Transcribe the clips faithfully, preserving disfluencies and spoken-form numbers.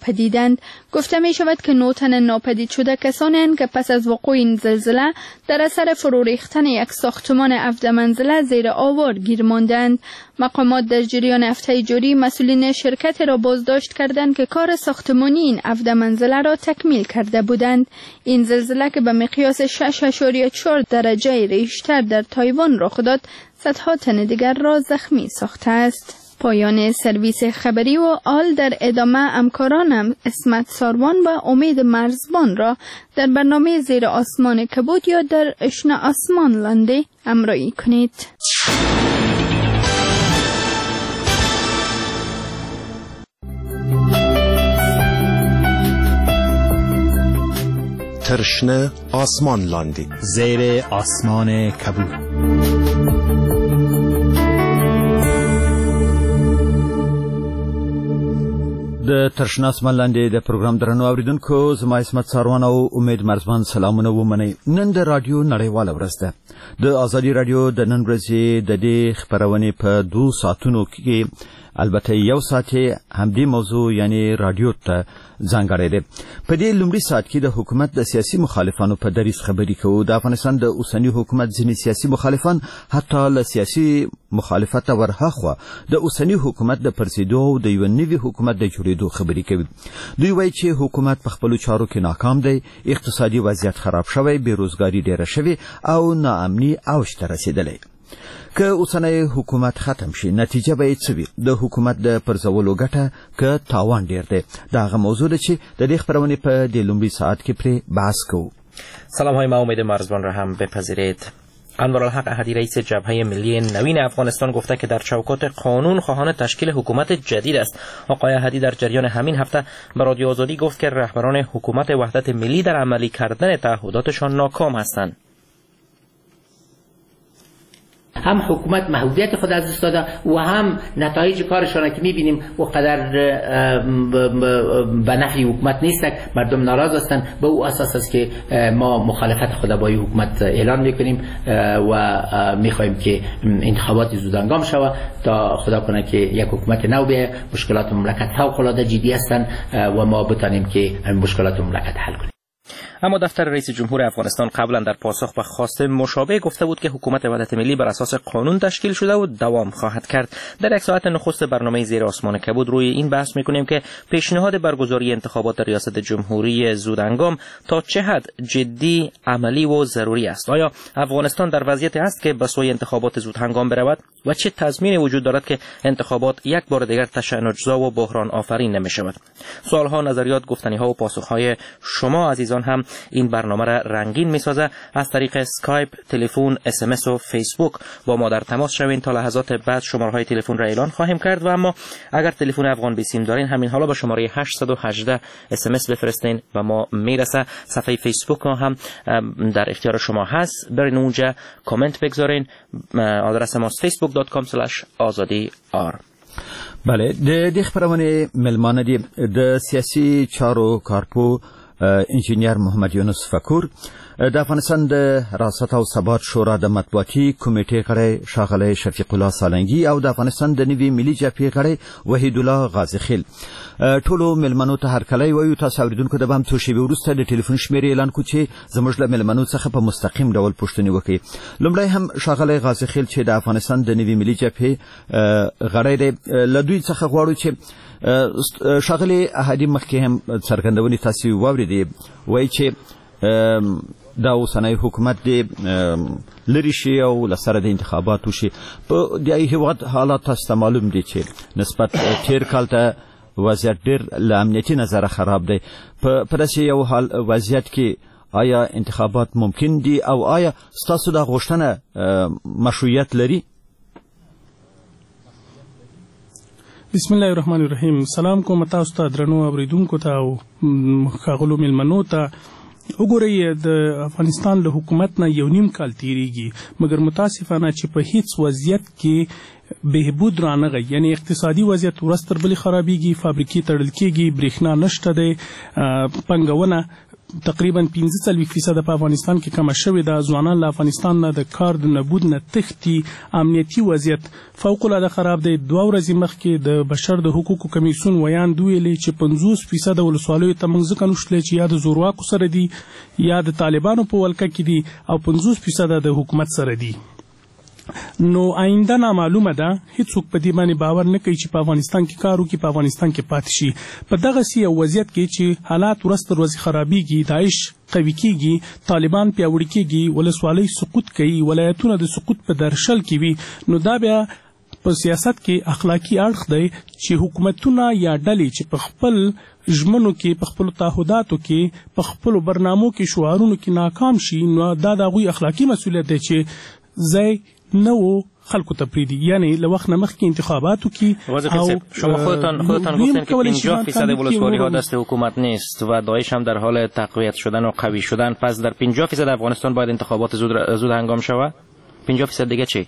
ناپدیدند. گفته می شود که نه تن ناپدید شده کسانی که پس از وقوع این زلزله در اثر فرو ریختن یک ساختمان هفده منزله زیر آوار گیر ماندند. مقامات در جریان هفته جاری مسئولین شرکت را بازداشت کردند که کار ساختمانی این هفده منزله را تکمیل کرده بودند. این زلزله که به مقیاس شش اشاریه چهار درجه ریشتر در تایوان رخ داد، صدها تن دیگر را زخمی ساخته است. پایان سرویس خبری و آل در ادامه همکارانم اسمت ساروان و امید مرزبان را در برنامه زیر آسمان کبود یا در اشنا آسمان لنده همراهی کنید. ترشنه آسمان لاندی زیر آسمان کبود. د ترشنه آسمان لاندې د پروګرام درنو اوریدونکو، زما اسمت ساروان او امید مرزبان سلامونه ومنئ. نن د رادیو نړیواله ورځ ده. د ازادي رادیو د نن ورځې د دې خپرونې په دوه ساعتونو کې البته یو ساعت همدې موضوع یعنی رادیو ته ځانګړی دی. په دې لومړي ساعت کې د حکومت د سیاسي مخالفانو په دریځ خبرې کوو. د افغانستان د اوسني حکومت ځینې سیاسي مخالفان حتی له سیاسي مخالفت ورهاخوا د اوسني حکومت د پرځېدو او د یو نوي حکومت د جوړېدو خبرې کوي. دوی وایي چې حکومت په خپلو چارو کې ناکام دی، اقتصادي وضعیت خراب شوی، بیروزګاري ډېره شوې او ناامني اوج ته رسېدلی. که اوسنی حکومت ختم شي نتیجه به څه وي؟ د حکومت د پرځولو ګټه که تاوان ډیر دی؟ دا هغه موضوع ده چې د دې خپرونې په دې لومړي ساعت کې پرې بحث کوو. سلام های، ما امید مرزبان را هم بپذیرید. انوارالحق احدی رئیس جبهه ملی نوین افغانستان گفته که در چوکات قانون خواهان تشکیل حکومت جدید است. آقای احدی در جریان همین هفته به رادیو آزادی گفت که رهبران حکومت وحدت ملی در عملی کردن تعهداتشان ناکام هستند. هم حکومت محدودیت خود از دست داده و هم نتایج کارشان که می‌بینیم و قدر به نفع حکومت نیست، مردم ناراض هستند. به او اساس است که ما مخالفت خود با حکومت اعلان می‌کنیم و می‌خوایم که انتخابات زودهنگام شود تا خدا کنه که یک حکومت نو بیاید. مشکلات مملکت فوق‌العاده جدی هستند و ما بتانیم که این مشکلات مملکت حل کنیم. اما دفتر رئیس جمهور افغانستان قبلا در پاسخ به خواست مشابه گفته بود که حکومت وحدت ملی بر اساس قانون تشکیل شده و دوام خواهد کرد. در یک ساعت نخست برنامه زیر آسمان کبود روی این بحث میکنیم که پیشنهاد برگزاری انتخابات ریاست جمهوری زودهنگام تا چه حد جدی، عملی و ضروری است. آیا افغانستان در وضعیتی است که به سوی انتخابات زودهنگام برود و چه تضمینی وجود دارد که انتخابات یک بار دیگر تشنج‌زا و بحران آفرین نمی‌شود؟ سوالها، نظریات، گفتنی‌ها و پاسخ‌های شما عزیزان هم این برنامه را رنگین می‌سازه. از طریق اسکایپ، تلفن، اس ام اس و فیسبوک با ما در تماس شوین. تا لحظات بعد شماره‌های تلفن را اعلان خواهیم کرد و اما اگر تلفن افغان بیسیم دارین همین حالا با شماره هشت یک هشت اس ام اس بفرستین و ما میرسه. صفحه فیسبوک هم در اختیار شما هست، برین اونجا کامنت بگذارین. آدرس ما facebook dot com slash azadi r. بله، د دې خبرونه ملمانه دي د سیاسي چارو کارپو انجینیر محمد یونس فکور، د افغانستان د ریاست او ثبات شورا د مطبوعاتي کمیټې غړی ښاغلی شفیق الله سالنګي او د افغانستان د نوي ملي جبهې غړی وحید الله غازي خیل. ټولو ملمنو ته هرکلی وایو. تاسو اوریدونکو د به هم څو شېبې وروسته د ټلیفون شمېرې اعلان کړو چې زموږ له ملمنو څخه په مستقیم ډول پوښتنې وکړي. لومړی هم ښاغلی غازي خیل چې د افغانستان د نوي ملي جبهې غړی دی، له دوی څخه غواړو چې ښاغلی احدي مخکې هم څرګندونې تاسې واورېدې، وایي چې دا اوسنی حکومت دی لرې شي او له سره د انتخاباتو شي. په دې هېواد حالات تاسو ته معلوم دي چې نسبت تېر کال ته وضعیت ډېر له امنیتي نظره خراب دی. په داسې یو حال وضعیت کې آیا انتخابات ممکن دي او آیا ستاسو دا غوښتنه مشروعیت لري؟ بسم الله الرحمن الرحیم. سلام کوم تاسو ته درنو اوریدونکو ته او ښاغلو ملمنو ته. وګورئ، د افغانستان له حکومت نه یو نیم کال تیریږي، مګر متاسفانه چې په هیڅ وضعیت کې بهبود رانغی، یعنی اقتصادي وضعیت ورځ تر بلې خرابېږي، فابریکې تړل کېږي، برېښنا نشته دی، پنګونه تقریبا پنځه څلوېښت فیصده په افغانستان کې کمه شوې ده، ځوانان له افغانستان نه د کار د نبود نه تښتي، امنیتي وضعیت فوق العاده خراب دی. دوه ورځې مخکې د بشر د حقوقو کمیسیون ویاند ویلې چې پنځوس فیصده ولسوالیو ته موږ ځکه نشتلی چې یا د زورواکو سره دي یا د طالبانو په ولکه کې دي او پنځوس فیصده د حکومت سره دي. نو آینده نامعلومه ده، هیڅوک په دې باندې باور نه کوي چې په افغانستان کې کار وکړي، په افغانستان کې پاتې شي. په دغسې یو وضعیت کې چې حالات ورځ تر ورځې خرابېږي، داعش قوي کېږي، طالبان پیاوړي کېږي، ولسوالۍ سقوط کوي، ولایتونه د سقوط په درشل کې وي، نو دا بیا په سیاست کې اخلاقي اړخ دی چې حکومتونه یا ډلې چې په خپل ژمنو کې، په خپلو تعهداتو کې، په خپلو برنامو کې، شعارونو کې ناکام شي، نو دا د هغوی اخلاقي مسؤلیت دی چې ځای نه و خلکو ته پریدي، یعنی له وخت نه مخکې انتخاباتو کې. او شما خودتان خودتان گفتین که پنجاه فیصد ولسوالی ها دست حکومت نیست و داعش هم در حال تقویت شدن و قوی شدن، پس در پنجاه فیصد افغانستان باید انتخابات زود زود هنگام شود. پنجاه فیصد دیگه چی؟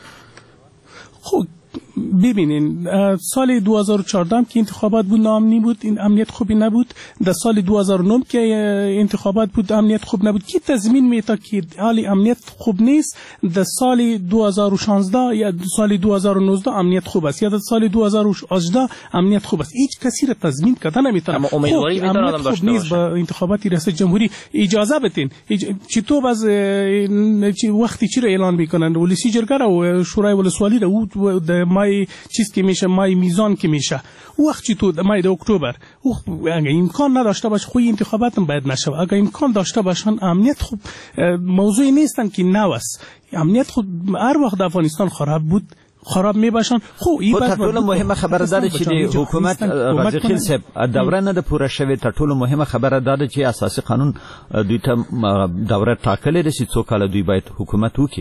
خب ببینین سال دو هزار و چهارده که انتخابات بود ناامنی بود، این امنیت خوبی نبود. در سال دو هزار و نه که انتخابات بود امنیت خوب نبود. کی تضمین میده که حال امنیت خوب نیست در سال دو هزار و شانزده یا سال دو هزار و نوزده امنیت خوب است یا در سال دو هزار و هجده امنیت خوب است؟ هیچ کسی را تضمین کردن نمیتونه. اما امیدواری میتونه آدم داشته باشه. با انتخابات ریاست جمهوری اجازه بدین چطور از وقتی چی را اعلان میکنن ولسی جرگه و شورای ولسوالی را و مای چیز که میشه، مای میزان که میشه وقتی تو مای د اکتبر اگه امکان نداشته باشه خوی انتخابات هم باید نشه. اگه امکان داشته باشن امنیت خوب موضوعی نیستن که نوست، امنیت خود هر وقت افغانستان خراب بود خراب می باشن. خو این تر ټولو مهمه خبره ده چې د حکومت غازی خیل صاحب دوره نه د پوره شوی، تر ټولو مهمه خبره ده چې اساسي قانون دوی ته دوره ټاکلې ده چې څو کال دوی باید حکومت وکړي.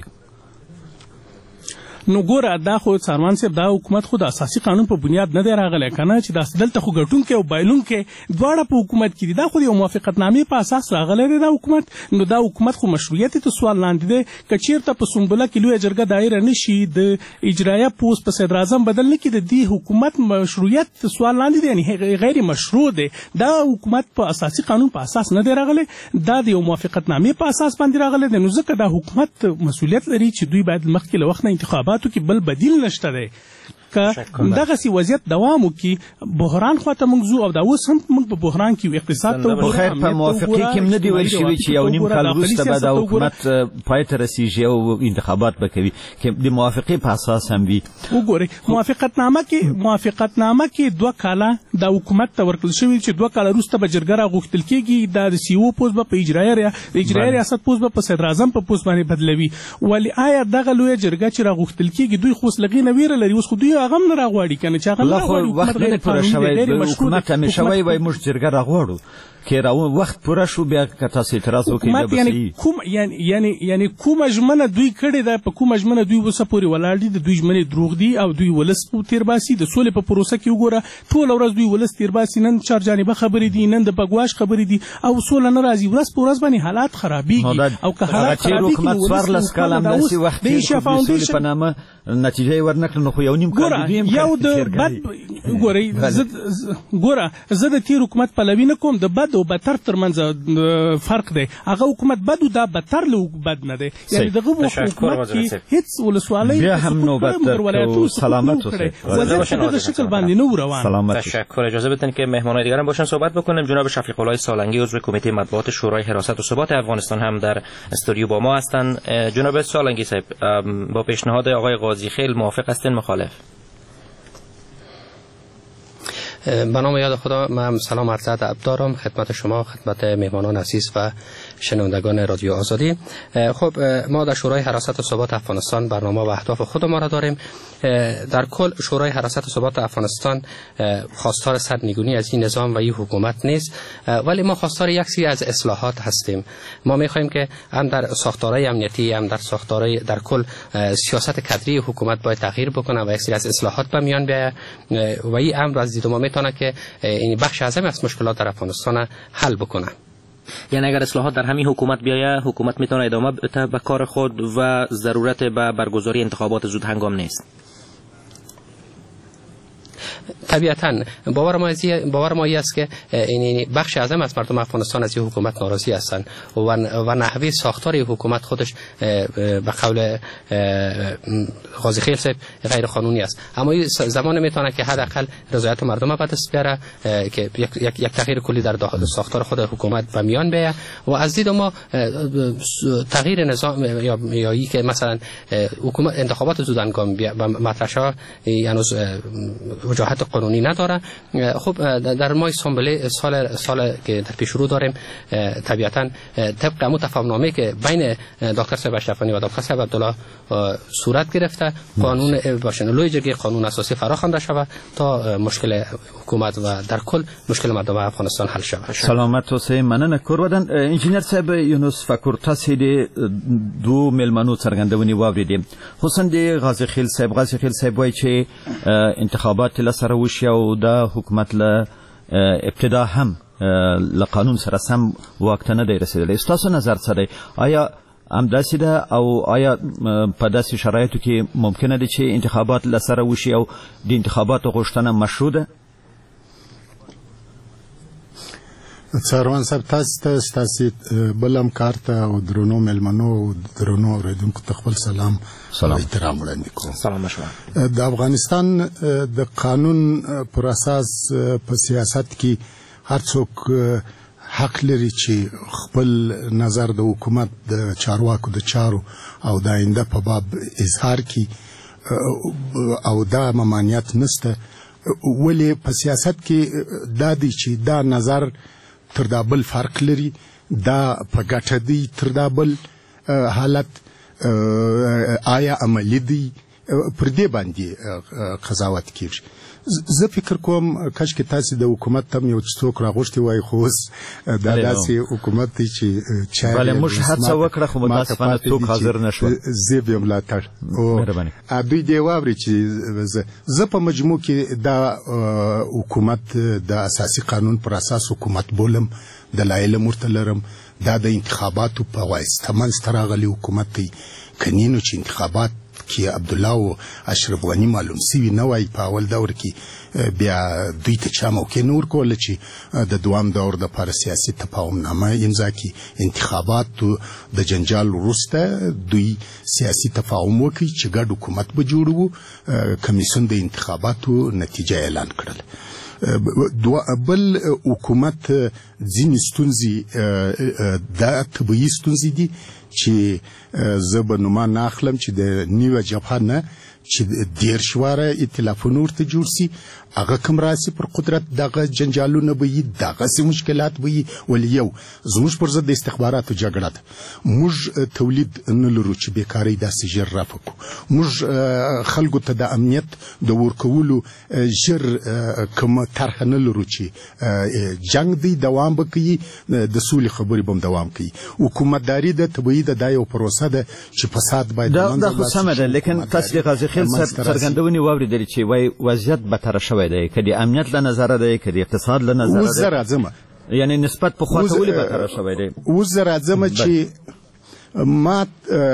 نو ګوره دا خو سرمان صاحب دا حکومت خو د اساسي قانون په بنیاد نه دی راغلی کنه چې داس دلته خو ګټونکي او بایلونکي دواړه په حکومت کې دي. دا خو د موافقتنامې په اساس راغلی دی دا حکومت. نو دا حکومت خو مشروعیت ته سوال لاندې دی که چیرته په سنبله کې لویه جرګه دایره نشي د اجرایه پوست په صدر اعظم بدل نه کړي، د دې حکومت مشروعیت سوال لاندې دی، یعنی غیر مشروع دی. دا حکومت په اساسي قانون په اساس نه دی راغلی، دا د موافقتنامې په اساس باندې راغلی دی. نو ځکه دا حکومت مسؤلیت لري چې دوی باید مخکې له وخت نه انتخابات تو کې بل بدیل نشته دی که دغه سی وضعیت دوام وکي. بحران خواته موږ زو او دا اوس هم موږ په بحران کې اقتصاد ته په خیر په موافقه کې نه دی ویل شوی چې یو نیم کال وروسته به د حکومت پای ته رسیږي او انتخابات وکوي چې د موافقه په اساس هم وي. وګورئ موافقتنامه کې موافقتنامه کې دوه کاله د حکومت ته ورکړل شوی چې دوه کاله وروسته به جرګه راغوښتل کېږي، د سی او پوز به په اجرایه ر اجرایه ریاست پوز به په صدر اعظم په پوز باندې بدلوي. ولی آیا دغه لوی جرګه چې راغوښتل کېږي دوی خو لغې نه ویره لري، اوس خو دوی هغه نه راغواړي کنه چې هغه نه راغواړي. وخت نه پوره شوی حکومت همیشه وای وای موږ جرګه راغواړو که راو وخت پوره شو بیا که تاسو اعتراض وکړئ به یعنی کوم یعنی یعنی یعنی کوم ژمنه دوی کړي ده، په کوم ژمنه دوی وسه پوری ولاړ دي، د دوی ژمنه دروغ دي او دوی ولس په تیر باسي. د سولې په پروسه کې وګوره ټول ورځ دوی ولس تیر باسي، نن چار جانبه خبرې دي، نن د بګواش خبرې دي او سوله نه راځي. ورځ په ورځ باندې حالات خرابېږي او که حالات خرابېږي نو څوار لس کاله نسی وخت د سولې په نامه نتیجه ورنکړه نو خو یو نیم کال دوی یو د بد ګوري ګوره زه د تیر حکومت پلوي نه کوم، د بد او بدتر ترمنځ فرق دی. هغه حکومت بد او دا بدتر له بد نه دی، یعنی دغه حکومت کې هیڅ ولسوالۍ بیا هم نوبت در سلامت اوسئ وضعیت شکل باندې نو روان. تشکر. اجازه بدین که مهمانای دیگر هم باشن صحبت بکنیم. جناب شفیق الله سالنگی عضو کمیته مطبوعات شورای حراست و ثبات افغانستان هم در استودیو با ما هستند. جناب سالنگی صاحب با پیشنهاد آقای قاضی خیل موافق هستین مخالف؟ به نام یاد خدا، من سلام عرض ادب دارم خدمت شما، خدمت مهمانان عزیز و شنوندگان رادیو آزادی. خب ما در شورای حراست و ثبات افغانستان برنامه و اهداف خود ما را داریم. در کل شورای حراست و ثبات افغانستان خواستار سرنگونی از این نظام و این حکومت نیست، ولی ما خواستار یک سری از اصلاحات هستیم. ما می‌خوایم که هم در ساختارهای امنیتی، هم در ساختارهای در کل سیاست کادری حکومت باید تغییر بکنه و یک سری از اصلاحات به میان بیاید و این امر از دید ما میتونه که این بخش اعظمی از مشکلات در افغانستان حل بکنه. یعنی اگر اصلاحات در همین حکومت بیاید، حکومت میتونه ادامه بده به کار خود و ضرورت به برگزاری انتخابات زود هنگام نیست. طبیعتا باور ما باور ما است که این بخش اعظم از مردم افغانستان از این حکومت ناراضی هستند و و نحوه ساختار حکومت خودش به قول قاضی خیل صاحب غیر قانونی است. اما زمان میتونه که حداقل رضایت مردم به دست بیاره که یک یک تغییر کلی در ساختار خود حکومت به میان بیاید و از دید ما تغییر نظام یا یا ای که مثلا حکومت انتخابات زود انجام مطرح شود یعنی وجاهت قانونی نداره. خب در ماه سامبله سال سال که در پیش رو داریم طبیعتا طبق همون تفاهمنامه که بین دکتر صاحب اشرف غنی و دکتر صاحب عبدالله صورت گرفته قانون باشن لوی جرگه قانون اساسی فراخوانده شود تا مشکل حکومت و در کل مشکل مردم افغانستان حل شود. سلامت اوسئ. مننه کوردن انجینر صاحب یونس فکور تاسو د دو ملمنو څرګندونې واوریدې حسین د غازی خیل صاحب غازی خیل صاحب وایي چې انتخابات له سره وشي او د حکومت له ابتدا هم له قانون سره سم واک ته نه دی رسېدلی. ستاسو نظر څه دی؟ آیا همداسې ده او آیا په داسې شرایطو کې ممکنه ده چې انتخابات له سره وشي او د انتخاباتو غوښتنه مشروع ده؟ څاروان صاحب تاسو ته ستاسو بلم کارته او درنو ملمنو او درنو اوریدونکو ته خپل سلام سلام احترام وړاندې کوم. سلام شما. د افغانستان د قانون پر اساس په سیاست کې هر څوک حق لري چې خپل نظر د حکومت د چارواکو د چارو او د آینده په باب اظهار کی او دا ممانعت نشته. ولی په سیاست کې دا دی چې دا نظر تر دا بل فرق لري، دا په ګټه دی تر دا بل حالت آیا عملی دی پر دې باندې قضاوت کیږي. زه فکر کوم کاش کې تاسو د حکومت تم یو څوک راغوښتي وای خو اوس دا داسې حکومت دی چې چا بله موږ هڅه وکړه خو متاسفانه څوک حاضر نشو. زه به ملاتړ او دوی دی واوري چې زه په مجموع کې دا حکومت د اساسي قانون پر اساس حکومت بولم، دلایل مرتلرم. دا د انتخاباتو په واسطه منځته راغلی حکومت دی. کنینو چې انتخابات کې عبدالله او اشرف غنی معلوم سوي نه وای په اول دور کې بیا دوی ته چا موقع نه ورکوله چې د دوام دور دپاره سیاسي تفاهمنامه امضا کړي. انتخاباتو د جنجال وروسته دوی سیاسي تفاهم وکړي چې ګډ حکومت به جوړوو. کمیسیون د انتخاباتو نتیجه اعلان کړل. بل حکومت ځینې ستونزې دا طبیعي ستونزې دي چې زه به نومان نه اخلم چې د نیوه جبهه نه چې دېرش واره ائتلافونه ورته جوړ سي، هغه کوم راسي پر قدرت دغه جنجالونه به وي، دغسې مشکلات به وي. ولې یو زموږ پر ضد د استخباراتو جګړه ده. موږ تولید نه لرو چې بیکارۍ داسې ژر رفع کړو. موږ خلکو ته د امنیت د ورکولو ژر کومه طرحه نه لرو چې جنګ دی دوام به کوي، د سولې خبرې به هم دوام کوي. حکومتداري ده طبیعي ده، دا یو پروسه ده چې فساد باید دا خو سمه ده. لیکن تاسو د غازي خیل صاحب څرګندونې واورېدلې چې وایي وضعیت بدتره شوی دی، که د امنیت له نظره دی که د اقتصاد له نظره دی. اوس زه راځم یعنی نسبت پخوا ته ولې بدتره شوی دی؟ اوس زه راځم چې ما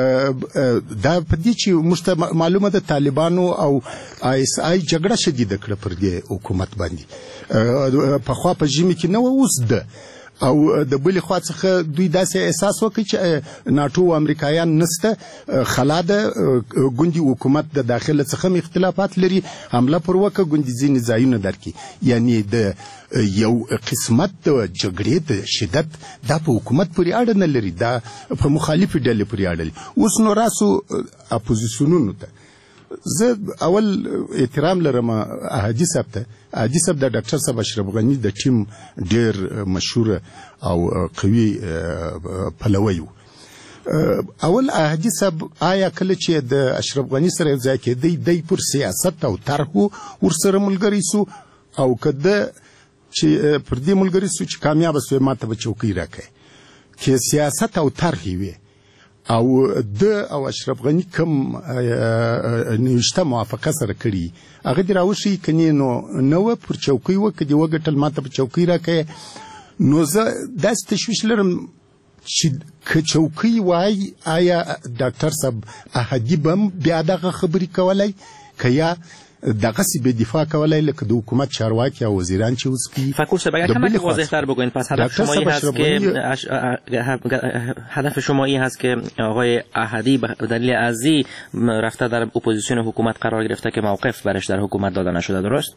دا په دې چې موږ ته معلومه ده طالبانو او آی اس آی جګړه شدیده کړه پر دې حکومت باندې. پخوا په ژمي کې نه وه، اوس ده. او د بلې خوا څخه دوی داسې احساس وکړي چې ناټو او امریکایان نسته، خلا ده. ګوندي حکومت د داخله څخه هم اختلافات لري، حمله پر وکړه ګوندي ځینې ځایونه درکړي. یعنی د یو قسمت د جګړې د شدت دا په حکومت پورې اړه نه لري، دا په مخالفې ډلې پورې اړه لري. اوس نو راسو اپوزیسیونونو ته زه اول احترام لرم احادي صاحب ته. احادي صاحب د ډاکټر صاحب اشرف غنی د ټیم ډیر مشهور او قوي پلوی و. اول احادي صاحب آیا کله چې د اشرف غنی سره یو ځای کېدی دی پر سیاست او طرحو ورسره ملګری سو، او که چې پر دې ملګری سو چې کامیاب سوی ماته به چوکۍ راکړي. که سیاست او طرحې وي او د او اشرف غنی کوم نوشته موافقه سره کړي هغه دې راوښیي، کنې نو نه وه پر چوکۍ وه، که دې وګټل ماته به چوکۍ راکړې. نو زه داسې تشویش لرم چې که چوکۍ وای آیا ډاکټر صاحب احدي به هم بیا دغه خبرې کولی، که یا دغه سی به دفاع کولای لکه د حکومت چارواکي او وزیران چې اوس کی فکر صاحب اگر کمی واضح‌تر بگوین پس هدف شما این هست که هدف شما این هست که آقای احدی به دلیل ازی رفته در اپوزیسیون حکومت قرار گرفته که موقف برش در حکومت داده نشده، درست؟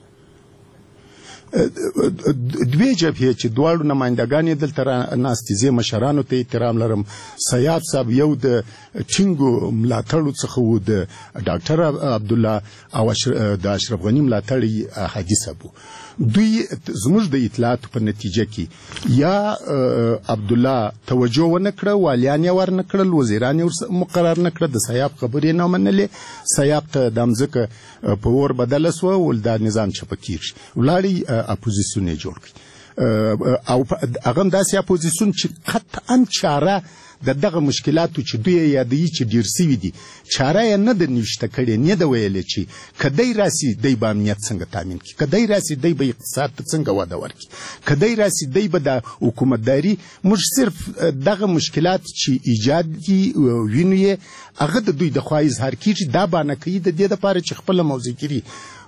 دوی جبهه چې دواړو نمائندګان دلته ناستې زه مشرانو ته احترام لرم. سیاف صاحب یو د ټینګو ملاتړو څخه و د ډاکټر عبد الله او د اشرف غنی ملاتړي حاجی صاحب. دوی زموږ د اطلاعات په نتیجه کې یا عبد الله توجه ونه کړه، والیان یې ور نه کړل، وزیران یې مقرر نه کړه، د سیاف خبرې نه منلې، سیاف ته د مځکه په ور بدله سو ول دا نظام چپکیږي ولاړی اپوزیسیون یې جوړ کړي او هغه داسې اپوزیسیون چې قطعا چاره د دغه مشکلاتو چې دوی یادوي چې ډیر سوي دي چاره یې نه د نوشته کړې، نه د ویلې چې کدی راسي دی به امنیت څنګه تامین کړي، کدی راسي دی به اقتصاد ته څنګه وده ورکړي، کدی راسي دی به د حکومتداري موږ صرف دغه مشکلات چې ایجاد دي وینو یې هغه د دوی د خوا اظهار کیږي، دا باندې کوي د دې لپاره چې خپل موضوع کړي.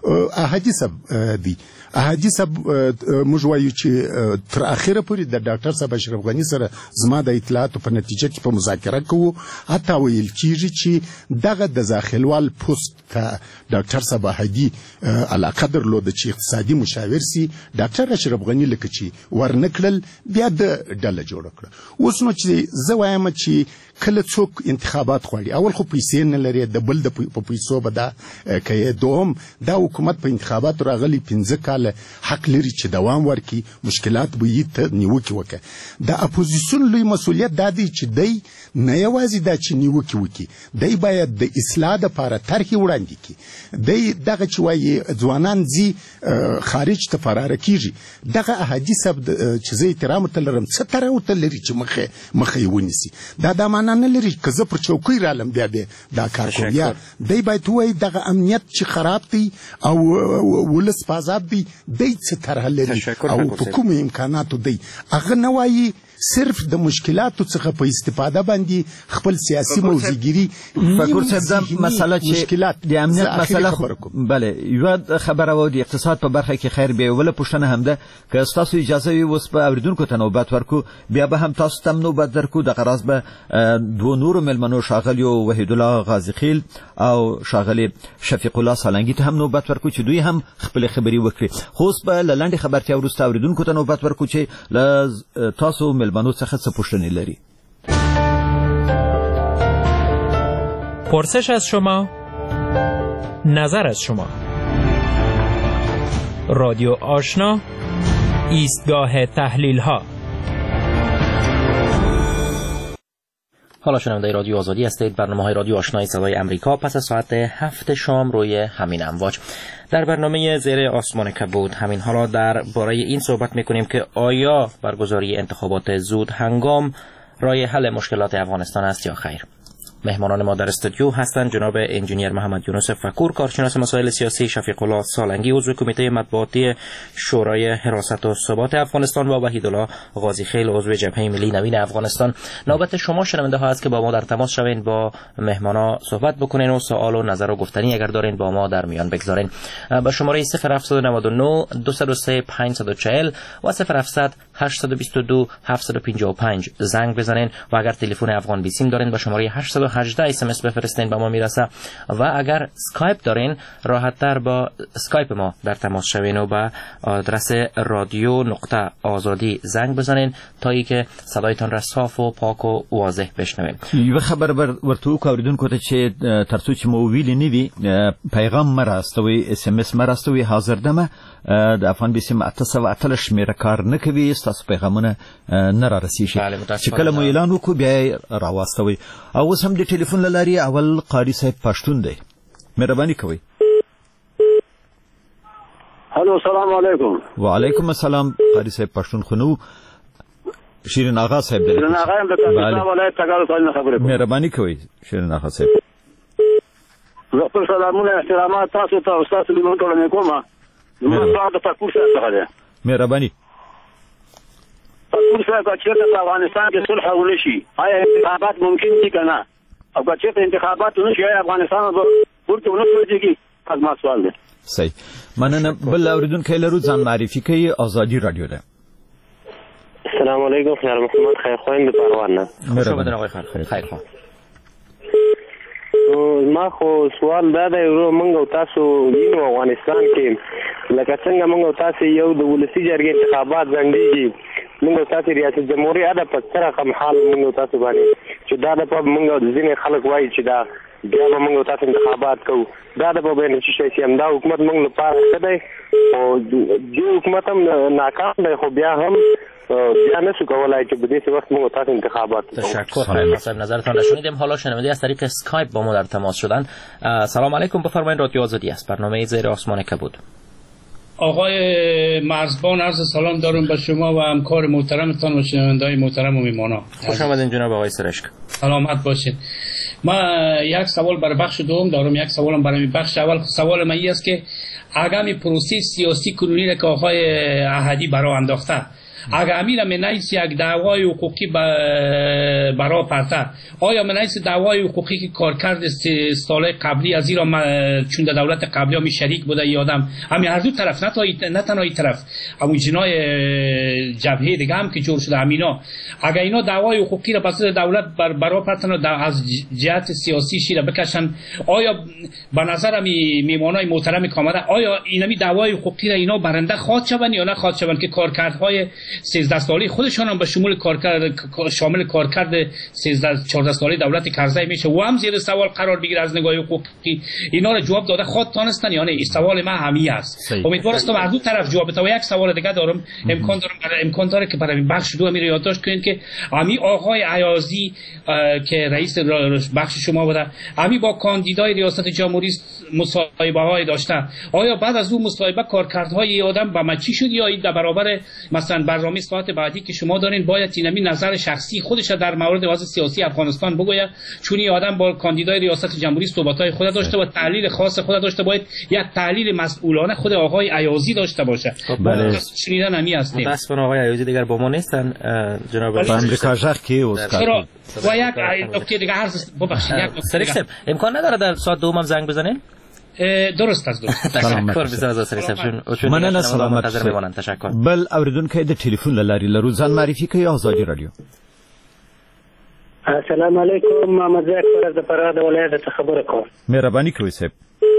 احادی صاحب دی احادی صاحب موږ وایو چې تر اخره پورې د ډاکټر صاحب اشرف غنی سره زما د اطلاعاتو په نتیجه کې په مذاکره کوو، حتی ویل کیږي چې دغه د داخلوال پوسټ ته ډاکټر صاحب احادی علاقه درلوده چې اقتصادي مشاور سي، ډاکټر اشرف غنی لکه چې ورنکړل بیا د ډله جوړ کړ. اوس نو چې زه وایم چې کله څوک انتخابات غواړي اول خو پیسې نه لري، د بل د پیسو به دا کوي، دوم دا حکومت په انتخابات راغلي پنځه کاله حق لري چې دوام ورکړي، مشکلات به یې ته نیوکې وکړي. د اپوزیسیون لوی مسؤلیت دا دی چې دی نه یوازې دا چې نیوکې وکړي، دی باید د اصلاح دپاره طرحې وړاندې کړي. دی دغه چې وایي ځوانان ځي خارج ته فراره کیږي، دغه احادي صاحب چې زه احترام ورته لرم څه طرح ورته لري چې مخه مخه یې ونیسي، دا دا معنا نه لري که زه پر چوکۍ رالم بیا بیا دا کار کوم. یا دی باید ووایي دغه امنیت چې خراب دی او ولس په عذاب دی، دی څه طرح لري او په کومو امکاناتو دی، هغه نه وایي صرف د مشکلاتو څخه په استفاده باندې خپل سیاسي موضوعګيري. فکر صاحب دا مسله چې د امنیت مسله بله یو خبره و د اقتصاد په برخه کې خیر به ول پښتنه هم ده که تاسو اجازه وي وس په اوریدونکو ته نوبت ورکو بیا به هم تاسو تم نوبت درکو. د غراض به دوه نور ملمنو شاغلی او وحید الله غازی خیل او شاغلی شفیق الله سالنګي ته هم نوبت ورکو چې دوی هم خپل خبري وکړي. خو اوس به لاندې خبرتیا ورسته اوریدونکو ته نوبت ورکو چې تاسو ملمنو څخه څه پوښتنې لري. پرسش از شما، نظر از شما. رادیو آشنا، ایستگاه تحلیل ها. حالا شنونده رادیو آزادی هستید. برنامه‌های رادیو آشنای صدای امریکا پس از ساعت هفت شام روی همین امواج. در برنامه زیر آسمان کبود همین حالا درباره این صحبت می‌کنیم که آیا برگزاری انتخابات زود هنگام راه حل مشکلات افغانستان است یا خیر. مهمانان ما در استودیو هستند جناب انجینیر محمد یونس فکور، کارشناس مسائل سیاسی، شفیق الله سالنگی، عضو کمیته مطبوعاتی شورای حراست و ثبات افغانستان و وحید الله غازی خیل، عضو جبهه ملی نوین افغانستان. نوبت شما شنونده ها است که با ما در تماس شوین، با مهمانا صحبت بکنین و سوال و نظر و گفتنی اگر دارین با ما در میان بگذارین. با شماره صفر هفت نه نه دو صفر سه پنج چهار صفر و صفر هفت هشت دو دو هفت پنج پنج زنگ بزنین و اگر تلفن افغان بیسیم دارین با شماره هشت هجده اس ام اس بفرستین با ما میرسه و اگر اسکایپ دارین راحت تر با اسکایپ ما در تماس شوین و با آدرس رادیو نقطه آزادی زنگ بزنین تا ای که صدایتان را صاف و پاک و واضح بشنویم. یو خبر ورتو کوریدونکو ته چې ترڅو چې مو ویل نیوي پیغام مراستوي اس ام اس مراستوي حاضر دمه د افغان بیسیم اته اتلش میره کار نه کوي، تاسو پیغامونه نه را رسیږي چې کله مو اعلان وکړو بیا راوستوي. او اوس هم د ټلیفون لاري اول قاری صاحب پښتون دی، مهرباني کوئ. الو سلام علیکم. وعلیکم السلام. قاری صاحب پښتون خنو شیرین آغا صاحب دی. شیرین آغا هم د تاسو ولایت تګالو څخه خبرې کوم. مهرباني کوئ شیرین آغا صاحب. زه سلامونه احترامات تاسو ته استاد سلیمان ټولنه کومه. نو تاسو د تکور څخه ده. مهرباني. تکور څخه چې په افغانستان کې صلح ونشي، آیا انتخابات ممکن دي کنه؟ او چې انتخابات ونشي آیا افغانستان به ورته ونشي؟ از ما سوال ده. صحیح مننه. بل اوریدونکي لرو ځان معرفي کوي. ازادي رادیو ده. السلام علیکم. خیال محمد خیرخوان د پروان نه. خوشو بدن آقای خیرخوان. ما خو سوال دا دی ورو موږ او تاسو وینو افغانستان کې لکه څنګه موږ او تاسو یو د ولسی جرګې انتخابات ځنډېږي موږ او تاسو ریاست جمهوریت اده په سره کوم حال موږ او تاسو باندې چې دا د په موږ ځینې خلک وایي چې دا بیا به موږ او تاسو انتخابات کوو دا د په باندې چې شي هم دا حکومت موږ لپاره ښه دی او د حکومت هم ناکام دی خو بیا هم بیا نشو کولای که به دې وخت موږ تاسو انتخابات تشکر خیلی صاحب نظرتان را شنیدیم. حالا شنونده از طریق اسکایپ با ما در تماس شدن. سلام علیکم بفرمایید. رادیو آزادی است برنامه زیر آسمان کبود. آقای مرزبان عرض سلام دارم به شما و همکار محترمتان و شنونده‌های محترم و میهمانان. خوش آمدین جناب آقای سرشک. سلامت باشید. ما یک سوال برای بخش دوم دارم. یک سوالم برای بخش اول. سوال من این است که اگه پروسه سیاسی کنونی را که آقای احدی برای انداخته اگر امیر منیس یک دعوای حقوقی برای پرته آیا منیس دعوای حقوقی که کارکرد سال قبلی از ایران چون در دولت قبلی همی شریک بوده یادم همین هر دو طرف نه تنها این طرف همون جنای جبهه دیگه هم که جور شده همینا اگر اینا دعوای حقوقی را پس دولت بر برای پرتن از جهت سیاسی شیره بکشن آیا به نظر همی میمانای محترم کامده آیا اینمی دعوای حقوقی را اینا برنده خواهد شوند یا نه خواهد شوند که کارکردهای سیزده ساله خودشان هم به شمول کارکرد شامل کارکرد سیزده چهارده ساله دولت کرزی میشه و هم زیر سوال قرار بگیره از نگاه حقوقی اینا رو جواب داده خود تانستن یا نه؟ این سوال من همی است. امیدوارم است هر دو طرف جواب بده. و یک سوال دیگه دارم امکان دارم امکان داره که برای بخش دو امیر یادداشت کنین که امی آقای عیاضی که رئیس بخش شما بوده امی با کاندیدای ریاست جمهوری مصاحبه های داشته آیا بعد از اون مصاحبه کارکردهای آدم به مچی شد یا این در برابر مثلا برنامه ساعت بعدی که شما دارین باید اینمی نظر شخصی خودش در مورد وضع سیاسی افغانستان بگوید چون این آدم با کاندیدای ریاست جمهوری صحبت‌های خود داشته و تحلیل خاص خود داشته باید یک تحلیل مسئولانه خود آقای عیاضی داشته باشه. بله شنیدن همی هستیم. متأسفانه آقای عیاضی دیگر با ما نیستن جناب آمریکا ژاک کی اسکار و یک نکته دیگه عرض ببخشید یک نکته امکان نداره در ساعت دوم هم زنگ بزنین؟ درست است دوست. تشکر بسیار از سرسبشون. مننه سلامت. تشکر. بل اوریدونکو د ټلیفون لاري لرو ځان معرفي کوي. آزادي رادیو. السلام علیکم. محمد زاک پر د فراد ولایت څخه خبره کوم. مهرباني کوي صاحب.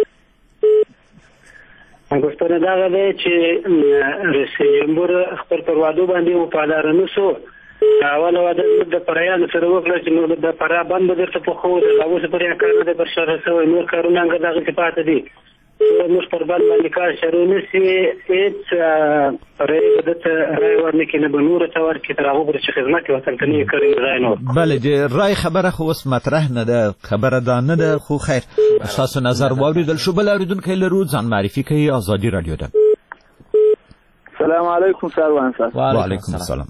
غوښتنه دا ده چې رئیس جمهور خپل پروادو باندې وفادار نه شو. اول واده د پریان سره وکړه چې موږ د پرا باندې درته په خو د اوس پریا کار د برشاره سوی نور کارونه هغه دغه څه پاتې دي موږ پر باندې کار شروع نشي هیڅ پرې د رای ورنکې نه بنور ته ورکې تر هغه پر خدمت وطني کړی راي نو بله د رای خبره خو اوس مطرح نه ده خبره ده نه ده خو خیر اساس نظر واوریدل شو. بل اوریدونکو لرو ځان معرفي کوي. آزادي رادیو ده. السلام علیکم سروان صاحب. و علیکم السلام.